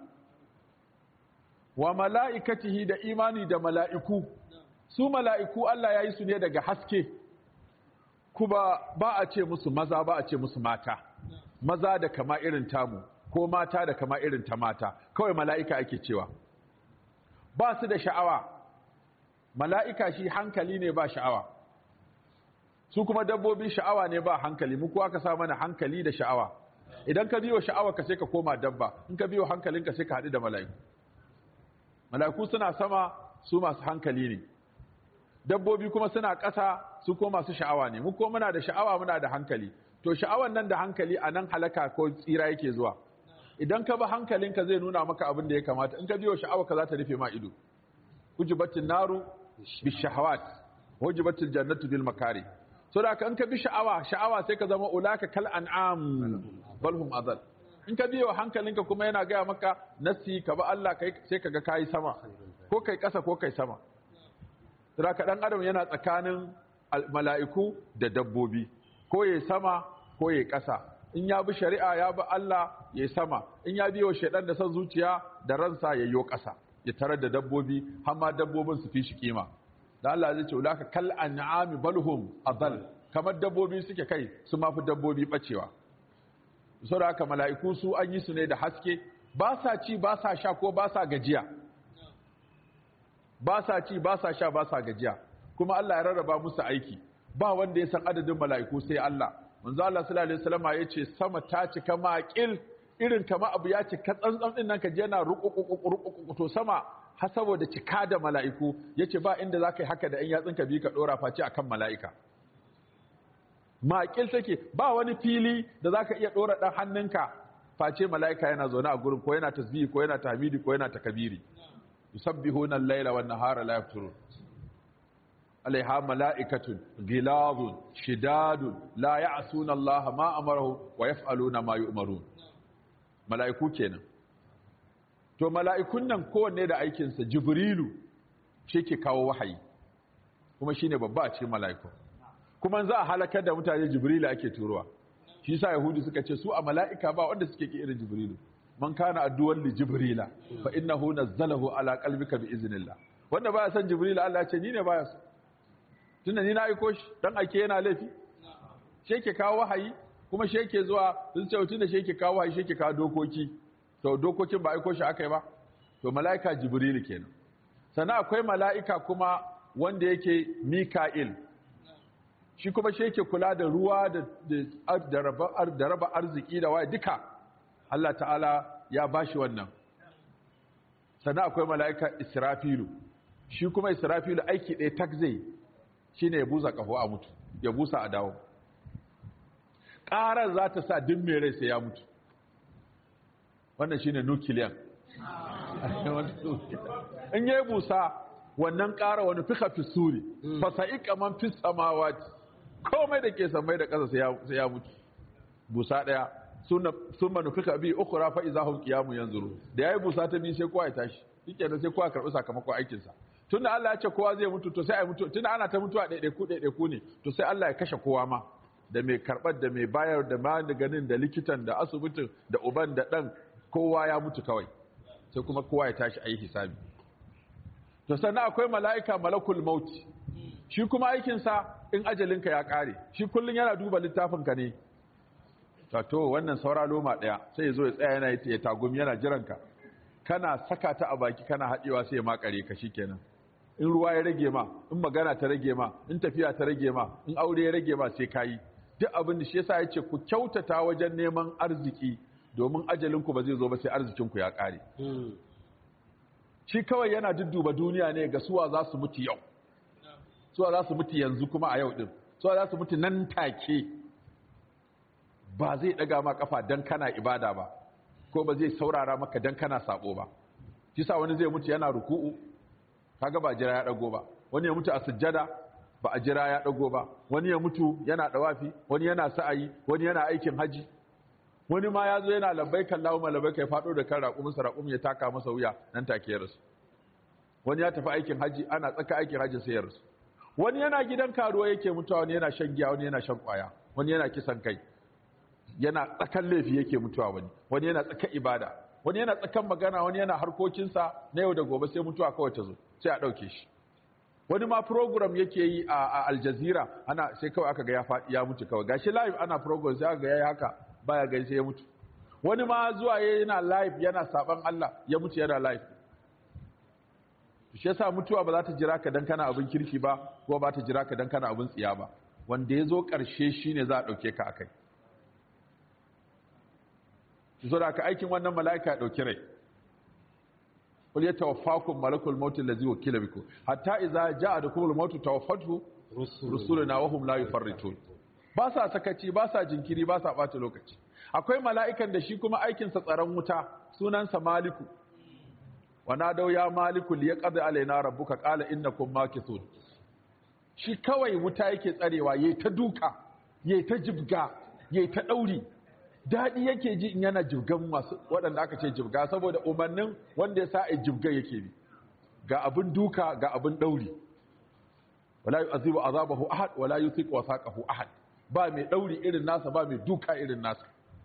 wa mala'ikatihi da imani da mala'iku su mala'iku Allah ya yi su ne daga haske kuma ba a ce musu maza ba a ce musu mata maza da kama irin tamu ko mata da kama irin ta mata kawai mala'ika ake cewa ba su da sha'awa mala'ika shi hankali ne ba sha'awa su kuma dabbobi sha'awa ne ba hankali mu kuwa ka sa mana hankali da sha'awa idan ka biyo sha'awa ka sai ka koma dabba in ka biyo hankalinka sai ka haɗu da mala'iku mala'iku suna sama su masu hankali ne dabbobi kuma suna ƙasa su ko masu sha'awa ne mu ko muna da sha'awa muna da hankali to sha'awan nan da hankali a nan halaka ko tsira yake zuwa idan ka bi hankalinka zai nuna maka abin da ya kamata in ka biyo sha'awa ka za ta rufe ma ido kujibatin naru bishahawat wajibatil jannatu bil makari so da ka in ka bi sha'awa sha'awa sai ka zama ulaka kal an'am bal hum adall in ka biyo hankalinka kuma yana gaya maka nasi ka ba Allah kai sai kaga kai sama ko kai ƙasa ko kai sama so ka dan adam yana tsakanin mala'iku da dabbobi ko yayi sama ko yayi ƙasa in ya bi shari'a ya bi Allah yayi sama in ya biyo shedan da san zuciya da ransa yayyo ƙasa ya tarar da dabbobi har ma dabbobin su fi shi kima da Allah zai ce ulaka kal an'ami balhum adall kamar dabbobi suke kai su ma fi dabbobi bacewa saboda haka mala'iku su an yi su ne da haske ba sa ci ba sa sha ko ba sa gajiya ba sa ci ba sa sha ba sa gajiya kuma Allah ya rarraba musu aiki ba wanda ya san adadin mala'iku sai Allah manzo Allah sallallahu alaihi wasallam ya ce sama ta cika maƙil irin kama abu ya cika tsantsan din nan ka je yana ruƙuƙuƙuƙuƙu to sama har saboda cika da mala'iku yace ba inda zaka yi haka da in yatsunka bi ka dora face akan mala'ika maƙil take ba wani fili da zaka iya dora dan hannunka face mala'ika yana zaune a gurin ko yana tasbihi ko yana tahmidi ko yana takbiri yusabbihuna al-laila wan-nahara la yafturun alaiha mala'ikatun gilazun shidadun la ya'suna Allah ma amarahu wa yaf'aluna ma yu'marun mala'iku kenan to mala'ikun nan kowanne da aikinsa jibrilu shi ke kawo wahayi kuma shine babba a cikin mala'iku kuma za a halakar da mutane jibrilu ake turowa shi sa yahudi suka ce su a mala'ika ba wanda suke ki irin jibrilu man kana addu'an li jibrila fa innahu nazzalahu ala qalbika bi iznillah wanda baya san jibrilu Allah ya ce ni ne baya so tunda ni na aiko shi dan ake yana laifi shi yake kawo wahayi kuma shi yake zuwa sun ce tunda shi yake kawo wahayi shi yake kawo dokoki to dokokin ba aiko shi akai ba to mala'ika jibril kenan sannan akwai mala'ika kuma wanda yake mika'il shi kuma shi yake kula da ruwa da da raba da raba arziki da waye duka Allah ta'ala ya bashi wannan sannan akwai mala'ika israfilu shi kuma israfilu aiki ɗaya tak zai shine ya busa kafo a mutu ya busa a dawo ƙarar za ta sa din mai rai sai ya mutu wannan shine nuclear in yi busa wannan ƙara wani fika fi suri fasa'iƙa man fi samawati komai da ke samai da ƙasa sai ya mutu busa ɗaya sun manufika bi ukura fa iza hum qiyamun yanzuru da yayi busa ta bi sai kowa ya tashi shikenan sai kowa karɓi sakamakon aikinsa tunda Allah ya ce kowa zai mutu to sai ai mutu tunda ana ta mutuwa ɗaiɗaiku ɗaiɗaiku ne to sai Allah ya kashe kowa ma da mai karɓar da mai bayar da maganin da likitan da asibitin da uban da ɗan kowa ya mutu kawai sai kuma kowa ya tashi ayi hisabi to sannan akwai mala'ika malakul mauti shi kuma aikinsa in ajalinka ya ƙare shi kullum yana duba littafinka ne to wannan saura loma ɗaya sai ya zo ya tsaya yana ya tagumi yana jiranka kana saka ta a baki kana haɗewa sai ya makare ka shikenan in ruwa ya rage ma in magana ta rage ma in tafiya ta rage ma in aure ya rage ma sai kayi duk abin da shi yasa yace ku kyautata wajen neman arziki domin ajalinku ba zai zo ba sai arzikinku ya ƙare shi kawai yana dudduba duniya ne ga suwa za su mutu yau suwa za su mutu yanzu kuma a yau din suwa za su mutu nan take ba zai daga ma kafa dan kana ibada ba ko ba zai saurara maka dan kana sabo ba. Kisa wani zai mutu yana ruku'u kaga ba jira ya dago ba, wani ya mutu a sujjada ba a jira ya dago ba, wani ya mutu yana dawafi, wani yana sa'ayi, wani yana aikin haji, wani ma ya zo yana labbaika Allahumma labbaika ya fado da kan raƙumin sa raƙumin ya taka masa wuya nan take ya rasu. Wani ya tafi aikin haji ana tsaka aikin haji sai ya rasu. Wani yana gidan karuwa yake mutuwa, wani yana shan giya, wani yana shan kwaya, wani yana kisan kai, yana tsakan laifi yake mutuwa, wani wani yana tsakan ibada, wani yana tsakan magana, wani yana harkokinsa na yau da gobe sai mutuwa kawai ta zo sai a ɗauke shi. Wani ma program yake yi a Al Jazeera ana sai kawai aka ga ya faɗi ya mutu kawai, gashi live ana program sai aka ga yayi haka baya gani sai ya mutu. Wani ma zuwa yana live yana saban Allah ya mutu yana live. Shi yasa mutuwa ba za ta jira ka dan kana abin kirki ba ko ba ta jira ka dan kana abin tsiya ba, wanda ya zo ƙarshe shine za a ɗauke ka akai. Zo da ka aikin wannan mala'ika ya ɗauki rai. Qul yatawaffakum malakul maut allazi wukila bikum hatta idza ja'akum al-maut tawaffatu rusuluna wa hum la yufarritun. Ba sa sakaci, ba sa jinkiri, ba sa ɓata lokaci. Akwai mala'ikan da shi kuma aikinsa tsaron wuta, sunansa Maliku. Wana dau ya Maliku li yaqdi alaina rabbuka qala innakum makithun. Shi kawai wuta yake tsarewa, yayi ta duka, yayi ta jibga, yayi ta dauri. Dadi yake ji in yana jibgan masu waɗanda aka ce jibga saboda umarnin wanda ya sa ai jibga yake bi. Ga abin duka, ga abin dauri. Wala yu'azibu azabahu ahad wala yuthiqu wasaqahu ahad. Ba mai dauri irin nasa, ba mai duka irin nasa.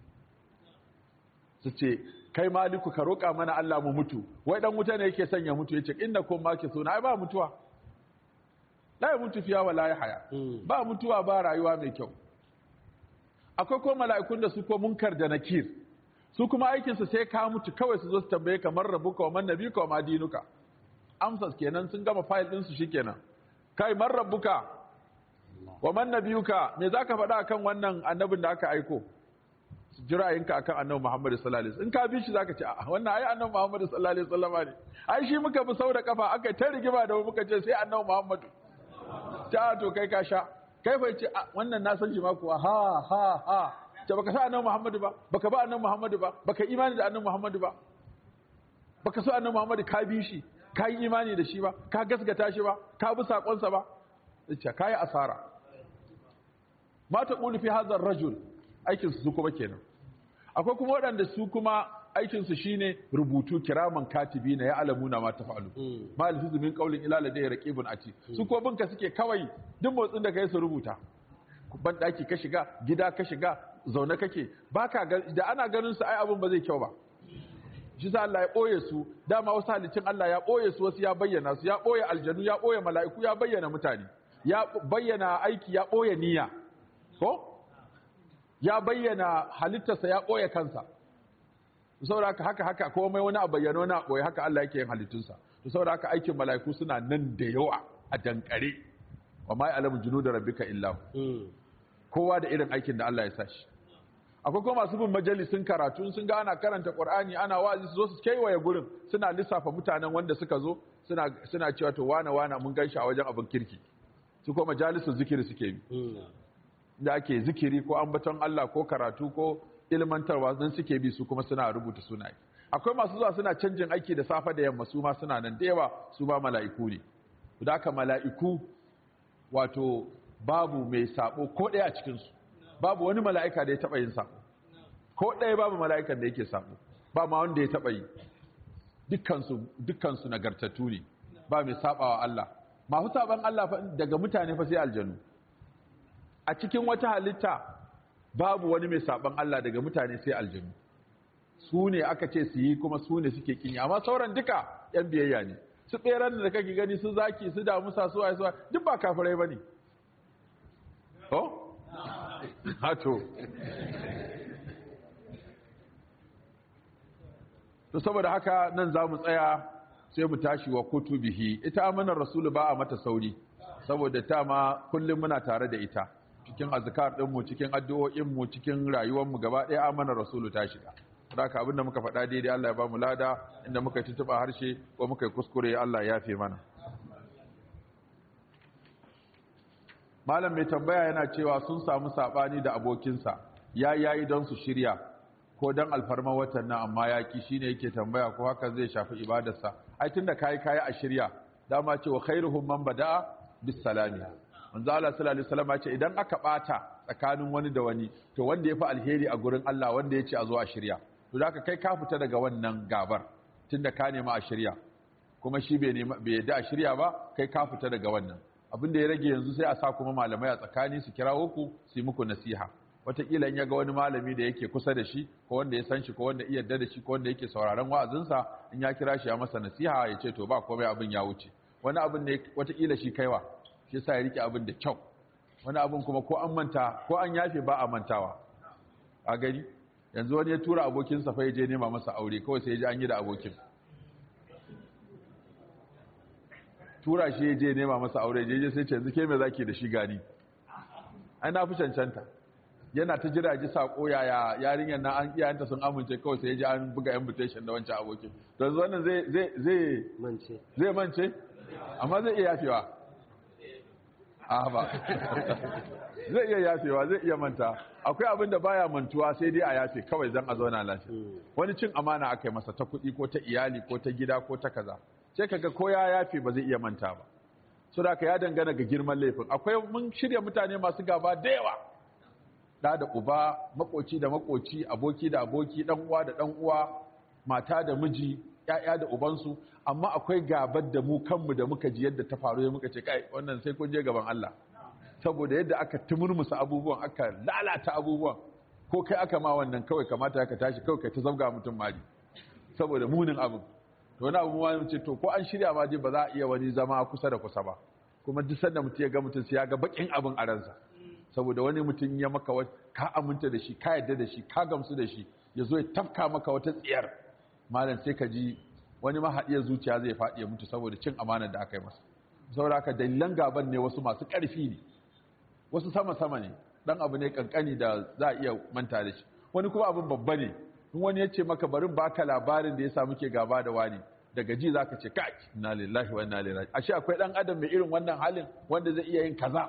Su ce kai Maliku ka roƙa mana Allah mu mutu, wai dan wuta ne yake son ya mutu, yace innakum makithuna, ai ba mutuwa, la ya mutu fiya wala ya haya, ba mutuwa ba rayuwa mai kyau. Akwai ko mala'ikun da su ko munkar da nakir, su kuma aikin su sai ka mutu kawai su zo su tambaye kamar rabbuka wa man nabiyuka wa ma dinuka. Amsas kenan sun gama file din su shikenan. Kai man rabbuka wa man nabiyuka, me zaka faɗa akan wannan annabin da aka aiko? Jirayinka akan annabi Muhammad sallallahu alaihi wasallam, in ka bi shi zaka ce a wannan ai annabi Muhammad sallallahu alaihi wasallam ne, ai shi muka bi sau da kafa aka ta rigima da muka ce sai annabi Muhammad. Ta to kai ka sha, kai fa ce wannan na san shi ma kuwa ha ha ha, ta baka sa annabi Muhammad ba, baka ba annabi Muhammad ba, baka imani da annabi Muhammad ba, baka so annabi Muhammad ka bi shi, ka yi imani da shi ba, ka gasgata shi ba, ka bi sakon sa ba, ce kai asara. Ma ta qulu fi hadha ar-rajul, aikinsu su kuma kenan. Akwai kuma waɗanda su kuma aikinsu shine rubutu, kiraman katibi na ya alamuna ma tafa'alu ma alfizu min qawlin ila ladayhi raqibun ati. Su ko binka suke kawai duk motsin da kai su rubuta. Ban daki ka shiga, gida ka shiga, zaune kake, baka da ana ganin su ai abun ba zai kyau ba. Shi sa Allah ya boye su, dama wasu halicin Allah ya boye su, wasu ya bayyana su, ya boye aljanu, ya boye mala'iku, ya bayyana mutane, ya bayyana aiki, ya boye niyya. Ko ya bayyana halittarsa, ya ɓoye kansa. Saboda haka haka haka komai wani a bayyana wani a ɓoye, haka Allah yake yin halittunsa. Saboda haka aikin mala'iku suna nan da yawa a dankare. Wa ma ya'lamu junuda rabbika illa hu. Kowa da irin aikin da Allah ya sa shi. Akwai kuma masu bin majalisin karatu, sun ga ana karanta Qur'ani, ana wa'azi, su zo su kewaye gurin, suna lissafa mutanen wanda suka zo, suna suna cewa to wana wana mun ganshi a wajen abin kirki. Su kuma majalisun zikiri suke bi. Da ake zikiri ko ambaton Allah ko karatu ko ilmantarwa nan suke bi, su kuma suna rubuta sunaye. Akwai masu zuwa suna canjin aiki da safa da yamma, su ma suna nan da yawa, su ba mala'iku ne. Da haka mala'iku wato babu mai sabo ko ɗaya a cikin su, babu wani mala'ika da ya taba yin sabo, ko ɗaya babu mala'ikan da yake sabo, ba ma wanda ya taba yi. Dukkan su dukkan su nagartattu ne, ba mai sabawa Allah. Masu saban Allah fa daga mutane fa sai aljanu. A cikin wata halitta babu wani mai saban Allah daga mutane sai aljanu. Su ne aka ce su yi kuma su ne suke kinya, amma sauran duka yan biyayya ne. Su tseren da kake gani, su zaki, su damusa, su waye su duk ba kafirai bane. Oh? Hato. To saboda haka nan za mu tsaya sai mu tashi wa kutubihi. Ita amanar rasulu ba a mata sauri, saboda ta ma kullum muna tare da ita. Cikin azkar ɗinmu, cikin addu'o'inmu, cikin rayuwarmu gaba ɗaya amanar rasulu ta shiga. Haka abinda muka faɗa daidai Allah ya ba mu lada, inda muka yi tuntuɓa harshe ko muka yi kuskure Allah ya yafe mana. Malam mai tambaya yana cewa sun samu saɓani da abokinsa, ya yayi don su shirya ko don alfarma watan nan amma yaki shine yake tambaya ko haka zai shafi ibadarsa ai tunda kai kai a shirya dama ce wa khairuhum man bada'a bis salami manzo Allah sallallahu alaihi wasallam ce idan aka bata tsakanin wani da wani to wanda yafi alheri a gurin Allah wanda yace a zo a shirya to da kai ka fita daga wannan gabar tunda ka nema a shirya kuma shi bai nema bai yadda a shirya ba kai ka fita daga wannan abin da ya rage yanzu sai a sa kuma malamai a tsakani su kirawo ku su yi muku nasiha wataƙila in ya ga wani malami da yake kusa da shi ko wanda ya san shi ko wanda iya yarda da shi ko wanda yake sauraron wa'azinsa in ya kira shi ya masa nasiha ya ce to ba komai abin ya wuce wani abin ne wataƙila shi kaiwa shi yasa ya rike abin da kyau wani abin kuma ko an manta ko an yafe ba a mantawa a gani yanzu wani ya tura abokinsa fa ya je nema masa aure kawai sai ya ji an yi da abokin tura shi ya je nema masa aure je je sai ce yanzu ke me zaki da shi gani ai na fi cancanta yana ta jira ji sako yaya yarinyar na an iyayenta sun amince kawai sai ya ji an buga invitation da wancan abokin don wannan zai zai zai mance zai mance amma zai iya yafewa a ba zai iya yafewa zai iya manta akwai abin da baya mantuwa sai dai a yafe kawai zan a zauna lafiya wani cin amana aka yi masa ta kuɗi ko ta iyali ko ta gida ko ta kaza sai kaga ko ya yafe ba zai iya manta ba so da ya dangana ga girman laifin akwai mun shirya mutane masu gaba da yawa da da uba makoci da makoci aboki da aboki dan uwa da dan uwa mata da miji yaya da ubansu amma akwai gabar da mu kanmu da muka ji yadda ta faru muka ce kai wannan sai kun je gaban Allah saboda yadda aka tumurmusa abubuwan aka lalata abubuwan ko kai aka ma wannan kawai kamata ka tashi kawai kai ta zabga mutum mali saboda munin abin to wani abu ma ce to ko an shirya ma dai ba za a iya wani zama kusa da kusa ba kuma duk sanda mutum ya ga mutum sai ya ga bakin abin a ransa saboda wani mutum ya maka ka aminta da shi ka yadda da shi ka gamsu da shi ya zo ya tafka maka wata tsiyar malam sai ka ji wani mahaɗiyar zuciya zai faɗi ya mutu saboda cin amanar da aka yi masa saboda haka dalilan gaban ne wasu masu ƙarfi ne wasu sama-sama ne ɗan abu ne ƙanƙani da za a iya manta da shi wani kuma abin babba ne in wani ya ce maka barin baka labarin da ya sa muke gaba da wani daga ji za ka ce kai inna lillahi wa inna ilaihi ashe akwai ɗan adam mai irin wannan halin wanda zai iya yin kaza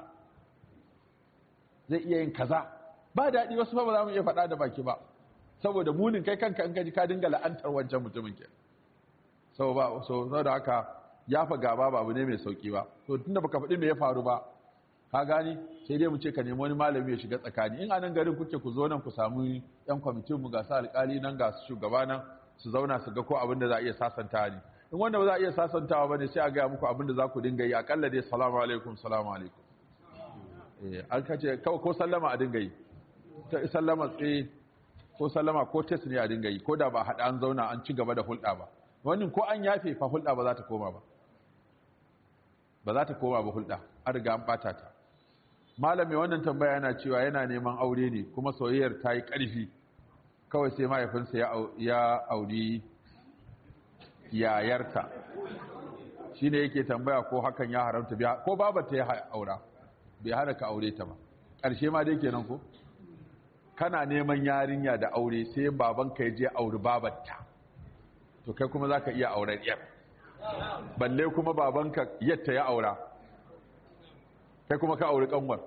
zai iya yin kaza ba daɗi wasu ba za mu iya faɗa da baki ba saboda munin kai kanka in kaji ka dinga la'antar wancan mutumin ke so ba so saboda haka ya fa gaba ba abu ne mai sauki ba to tunda baka faɗi me ya faru ba ka gani sai dai mu ce ka nemi wani malami ya shiga tsakani in anan garin kuke ku zo nan ku samu yan kwamitin mu ga su alƙali nan ga su shugaba nan su zauna su ga ko abin da za a iya sasanta ne in wanda ba za a iya sasantawa bane sai a ga muku abin da za ku dinga yi akalla dai salamu alaikum salamu alaikum eh an kace kawai ko sallama a dinga yi ta sallama tsaye ko sallama ko test ne a dinga yi ko da ba haɗa an zauna an ci gaba da hulɗa ba wannan ko an yafe fa hulɗa ba za ta koma ba ba za ta koma ba hulɗa an riga an ɓata ta malami wannan tambaya yana cewa yana neman aure ne kuma soyayyar ta yi ƙarfi kawai sai mahaifinsa ya auri yayarta shi ne yake tambaya ko hakan ya haramta ko babarta ya aura bai hana ka aure ta ba ƙarshe ma dai kenan ko kana neman yarinya da aure sai babanka ya je auri babarta to kai kuma za ka iya auren yar balle kuma babanka yadda ya aura kai kuma ka auri kanwar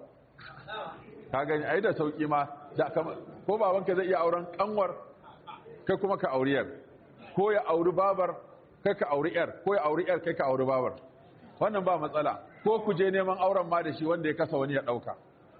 ka gani ai da sauki ma ko babanka zai iya auren kanwar kai kuma ka auri yar ko ya auri babar kai ka auri yar ko ya auri yar kai ka auri babar wannan ba matsala ko ku je neman auren ma da shi wanda ya kasa wani ya dauka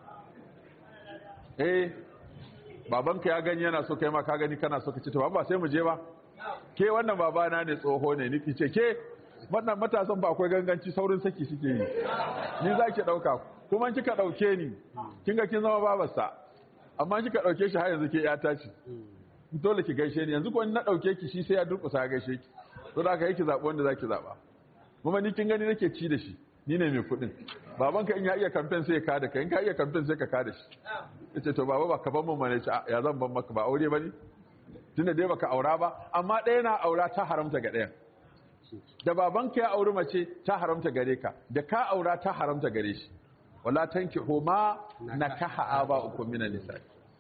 eh babanka ya gani yana so kai ma ka gani kana so ka ci to ba sai mu je ba ke wannan babana ne tsoho ne niki ce ke wannan matasan ba akwai ganganci saurin saki suke yi ni za ki ɗauka kuma kika ɗauke ni kin ga kin zama babarsa amma kika ɗauke shi har yanzu ke yata ce dole ki gaishe ni yanzu ko na ɗauke ki shi sai ya durƙusa ya gaishe ki to da aka yi ki zaɓi wanda za ki zaɓa kuma ni kin gani nake ci da shi ni ne mai kuɗin babanka in ya iya kamfen sai ya kada ka in ka iya kamfen sai ka kada shi ya ce to baba ba ka ban mu mana ya zan ban maka ba aure ba ne tunda dai baka aura ba amma ɗaya na aura ta haramta ga ɗayan da babanka ya auri mace ta haramta gare ka da ka aura ta haramta gare shi wala tankihu ma nakaha aba'ukum min an-nisa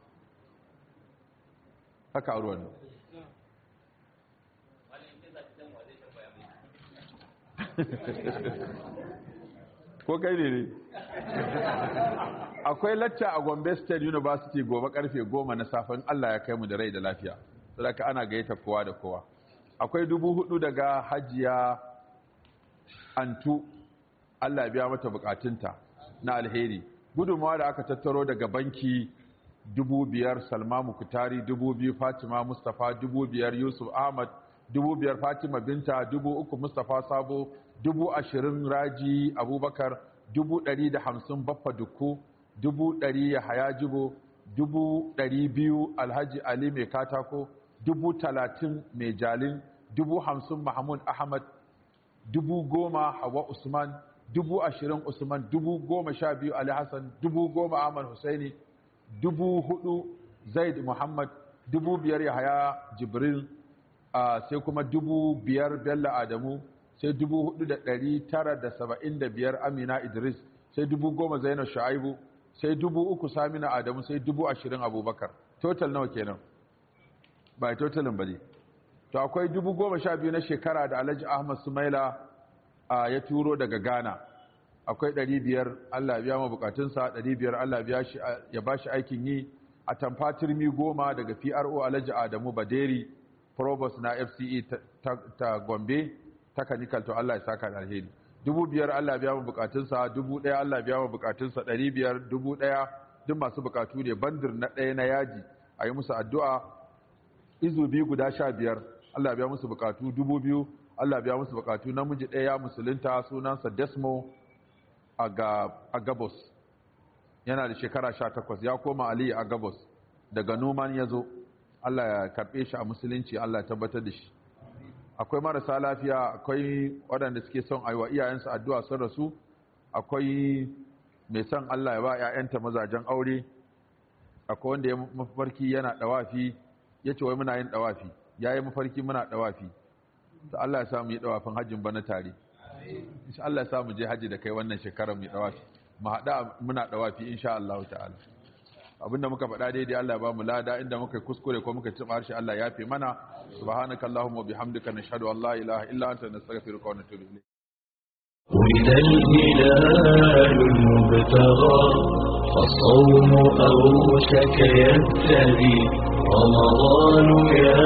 haka aure wannan ko kai ne ne akwai lacca a Gombe State University gobe karfe goma na safen Allah ya kai mu da rai da lafiya saboda ana gayyata kowa da kowa akwai dubu hudu daga Hajiya Antu Allah ya biya mata bukatunta na alheri gudunmawa da aka tattaro daga banki dubu biyar Salma Mukutari dubu biyu Fatima Mustafa dubu biyar Yusuf Ahmad dubu biyar Fatima Binta dubu uku Mustafa Sabo dubu ashirin Raji Abubakar dubu ɗari da hamsin Baffa Dukku dubu ɗari Yahaya Jibo dubu ɗari biyu Alhaji Ali Mai Katako dubu talatin Mai Jalin dubu hamsin Mahmud Ahmad dubu goma Hawa Usman dubu ashirin Usman dubu goma sha biyu Ali Hassan dubu goma Ahmad Husaini dubu hudu Zaid Muhammad dubu biyar Yahaya Jibril uh, sai kuma dubu biyar Bello Adamu sai dubu hudu da ɗari tara da saba'in da biyar Amina Idris sai dubu goma Zainab Shu'aibu sai dubu uku Samina Adamu sai dubu ashirin Abubakar total nawa kenan ba totalin ba ne to akwai dubu goma sha biyu na shekara da Alhaji Ahmad Sumaila uh, ya turo daga Ghana akwai ɗari biyar Allah ya biya ma bukatunsa ɗari biyar Allah ya ba shi aikin yi a tamfa turmi goma daga P R O Alhaji Adamu Baderi Provost na F C E ta, ta, ta Gombe technical to Allah ya saka da alheri dubu biyar Allah ya biya ma bukatunsa dubu ɗaya Allah ya biya ma bukatunsa ɗari biyar dubu ɗaya duk masu bukatu ne bandir na ɗaya na yaji a yi musu addu'a izu biyu guda sha biyar Allah ya biya musu bukatu dubu biyu Allah ya biya musu bukatu namiji ɗaya musulunta sunansa Desmo a Gabos yana da shekara sha takwas ya koma Ali a Gabos daga Numan ya zo Allah ya karɓe shi a musulunci Allah ya tabbatar da shi akwai marasa lafiya akwai waɗanda suke son aiwa iyayensu addu'a sun rasu akwai mai son Allah ya ba ‘ya'yanta mazajen aure akwai wanda ya mafarki yana ɗawafi ya ce wai muna yin ɗawafi ya yi mafarki muna ɗawafi ta Allah ya samu yi ɗawafin hajjin bana tare insha Allah ya samu je hajji da kai wannan shekarar mai ɗawafi mu haɗa muna ɗawafi insha Allah ta'ala abinda muka faɗa daidai Allah ya ba mu lada inda muka kuskure ko muka tsiba harshe Allah ya fi mana subhanaka allahumma bihamdika nashhadu an la ilaha illa anta nastaghfiruka wa natubu ilayk ولد الهلال المبتغى فالصوم أوشك يبتدي رمضان يا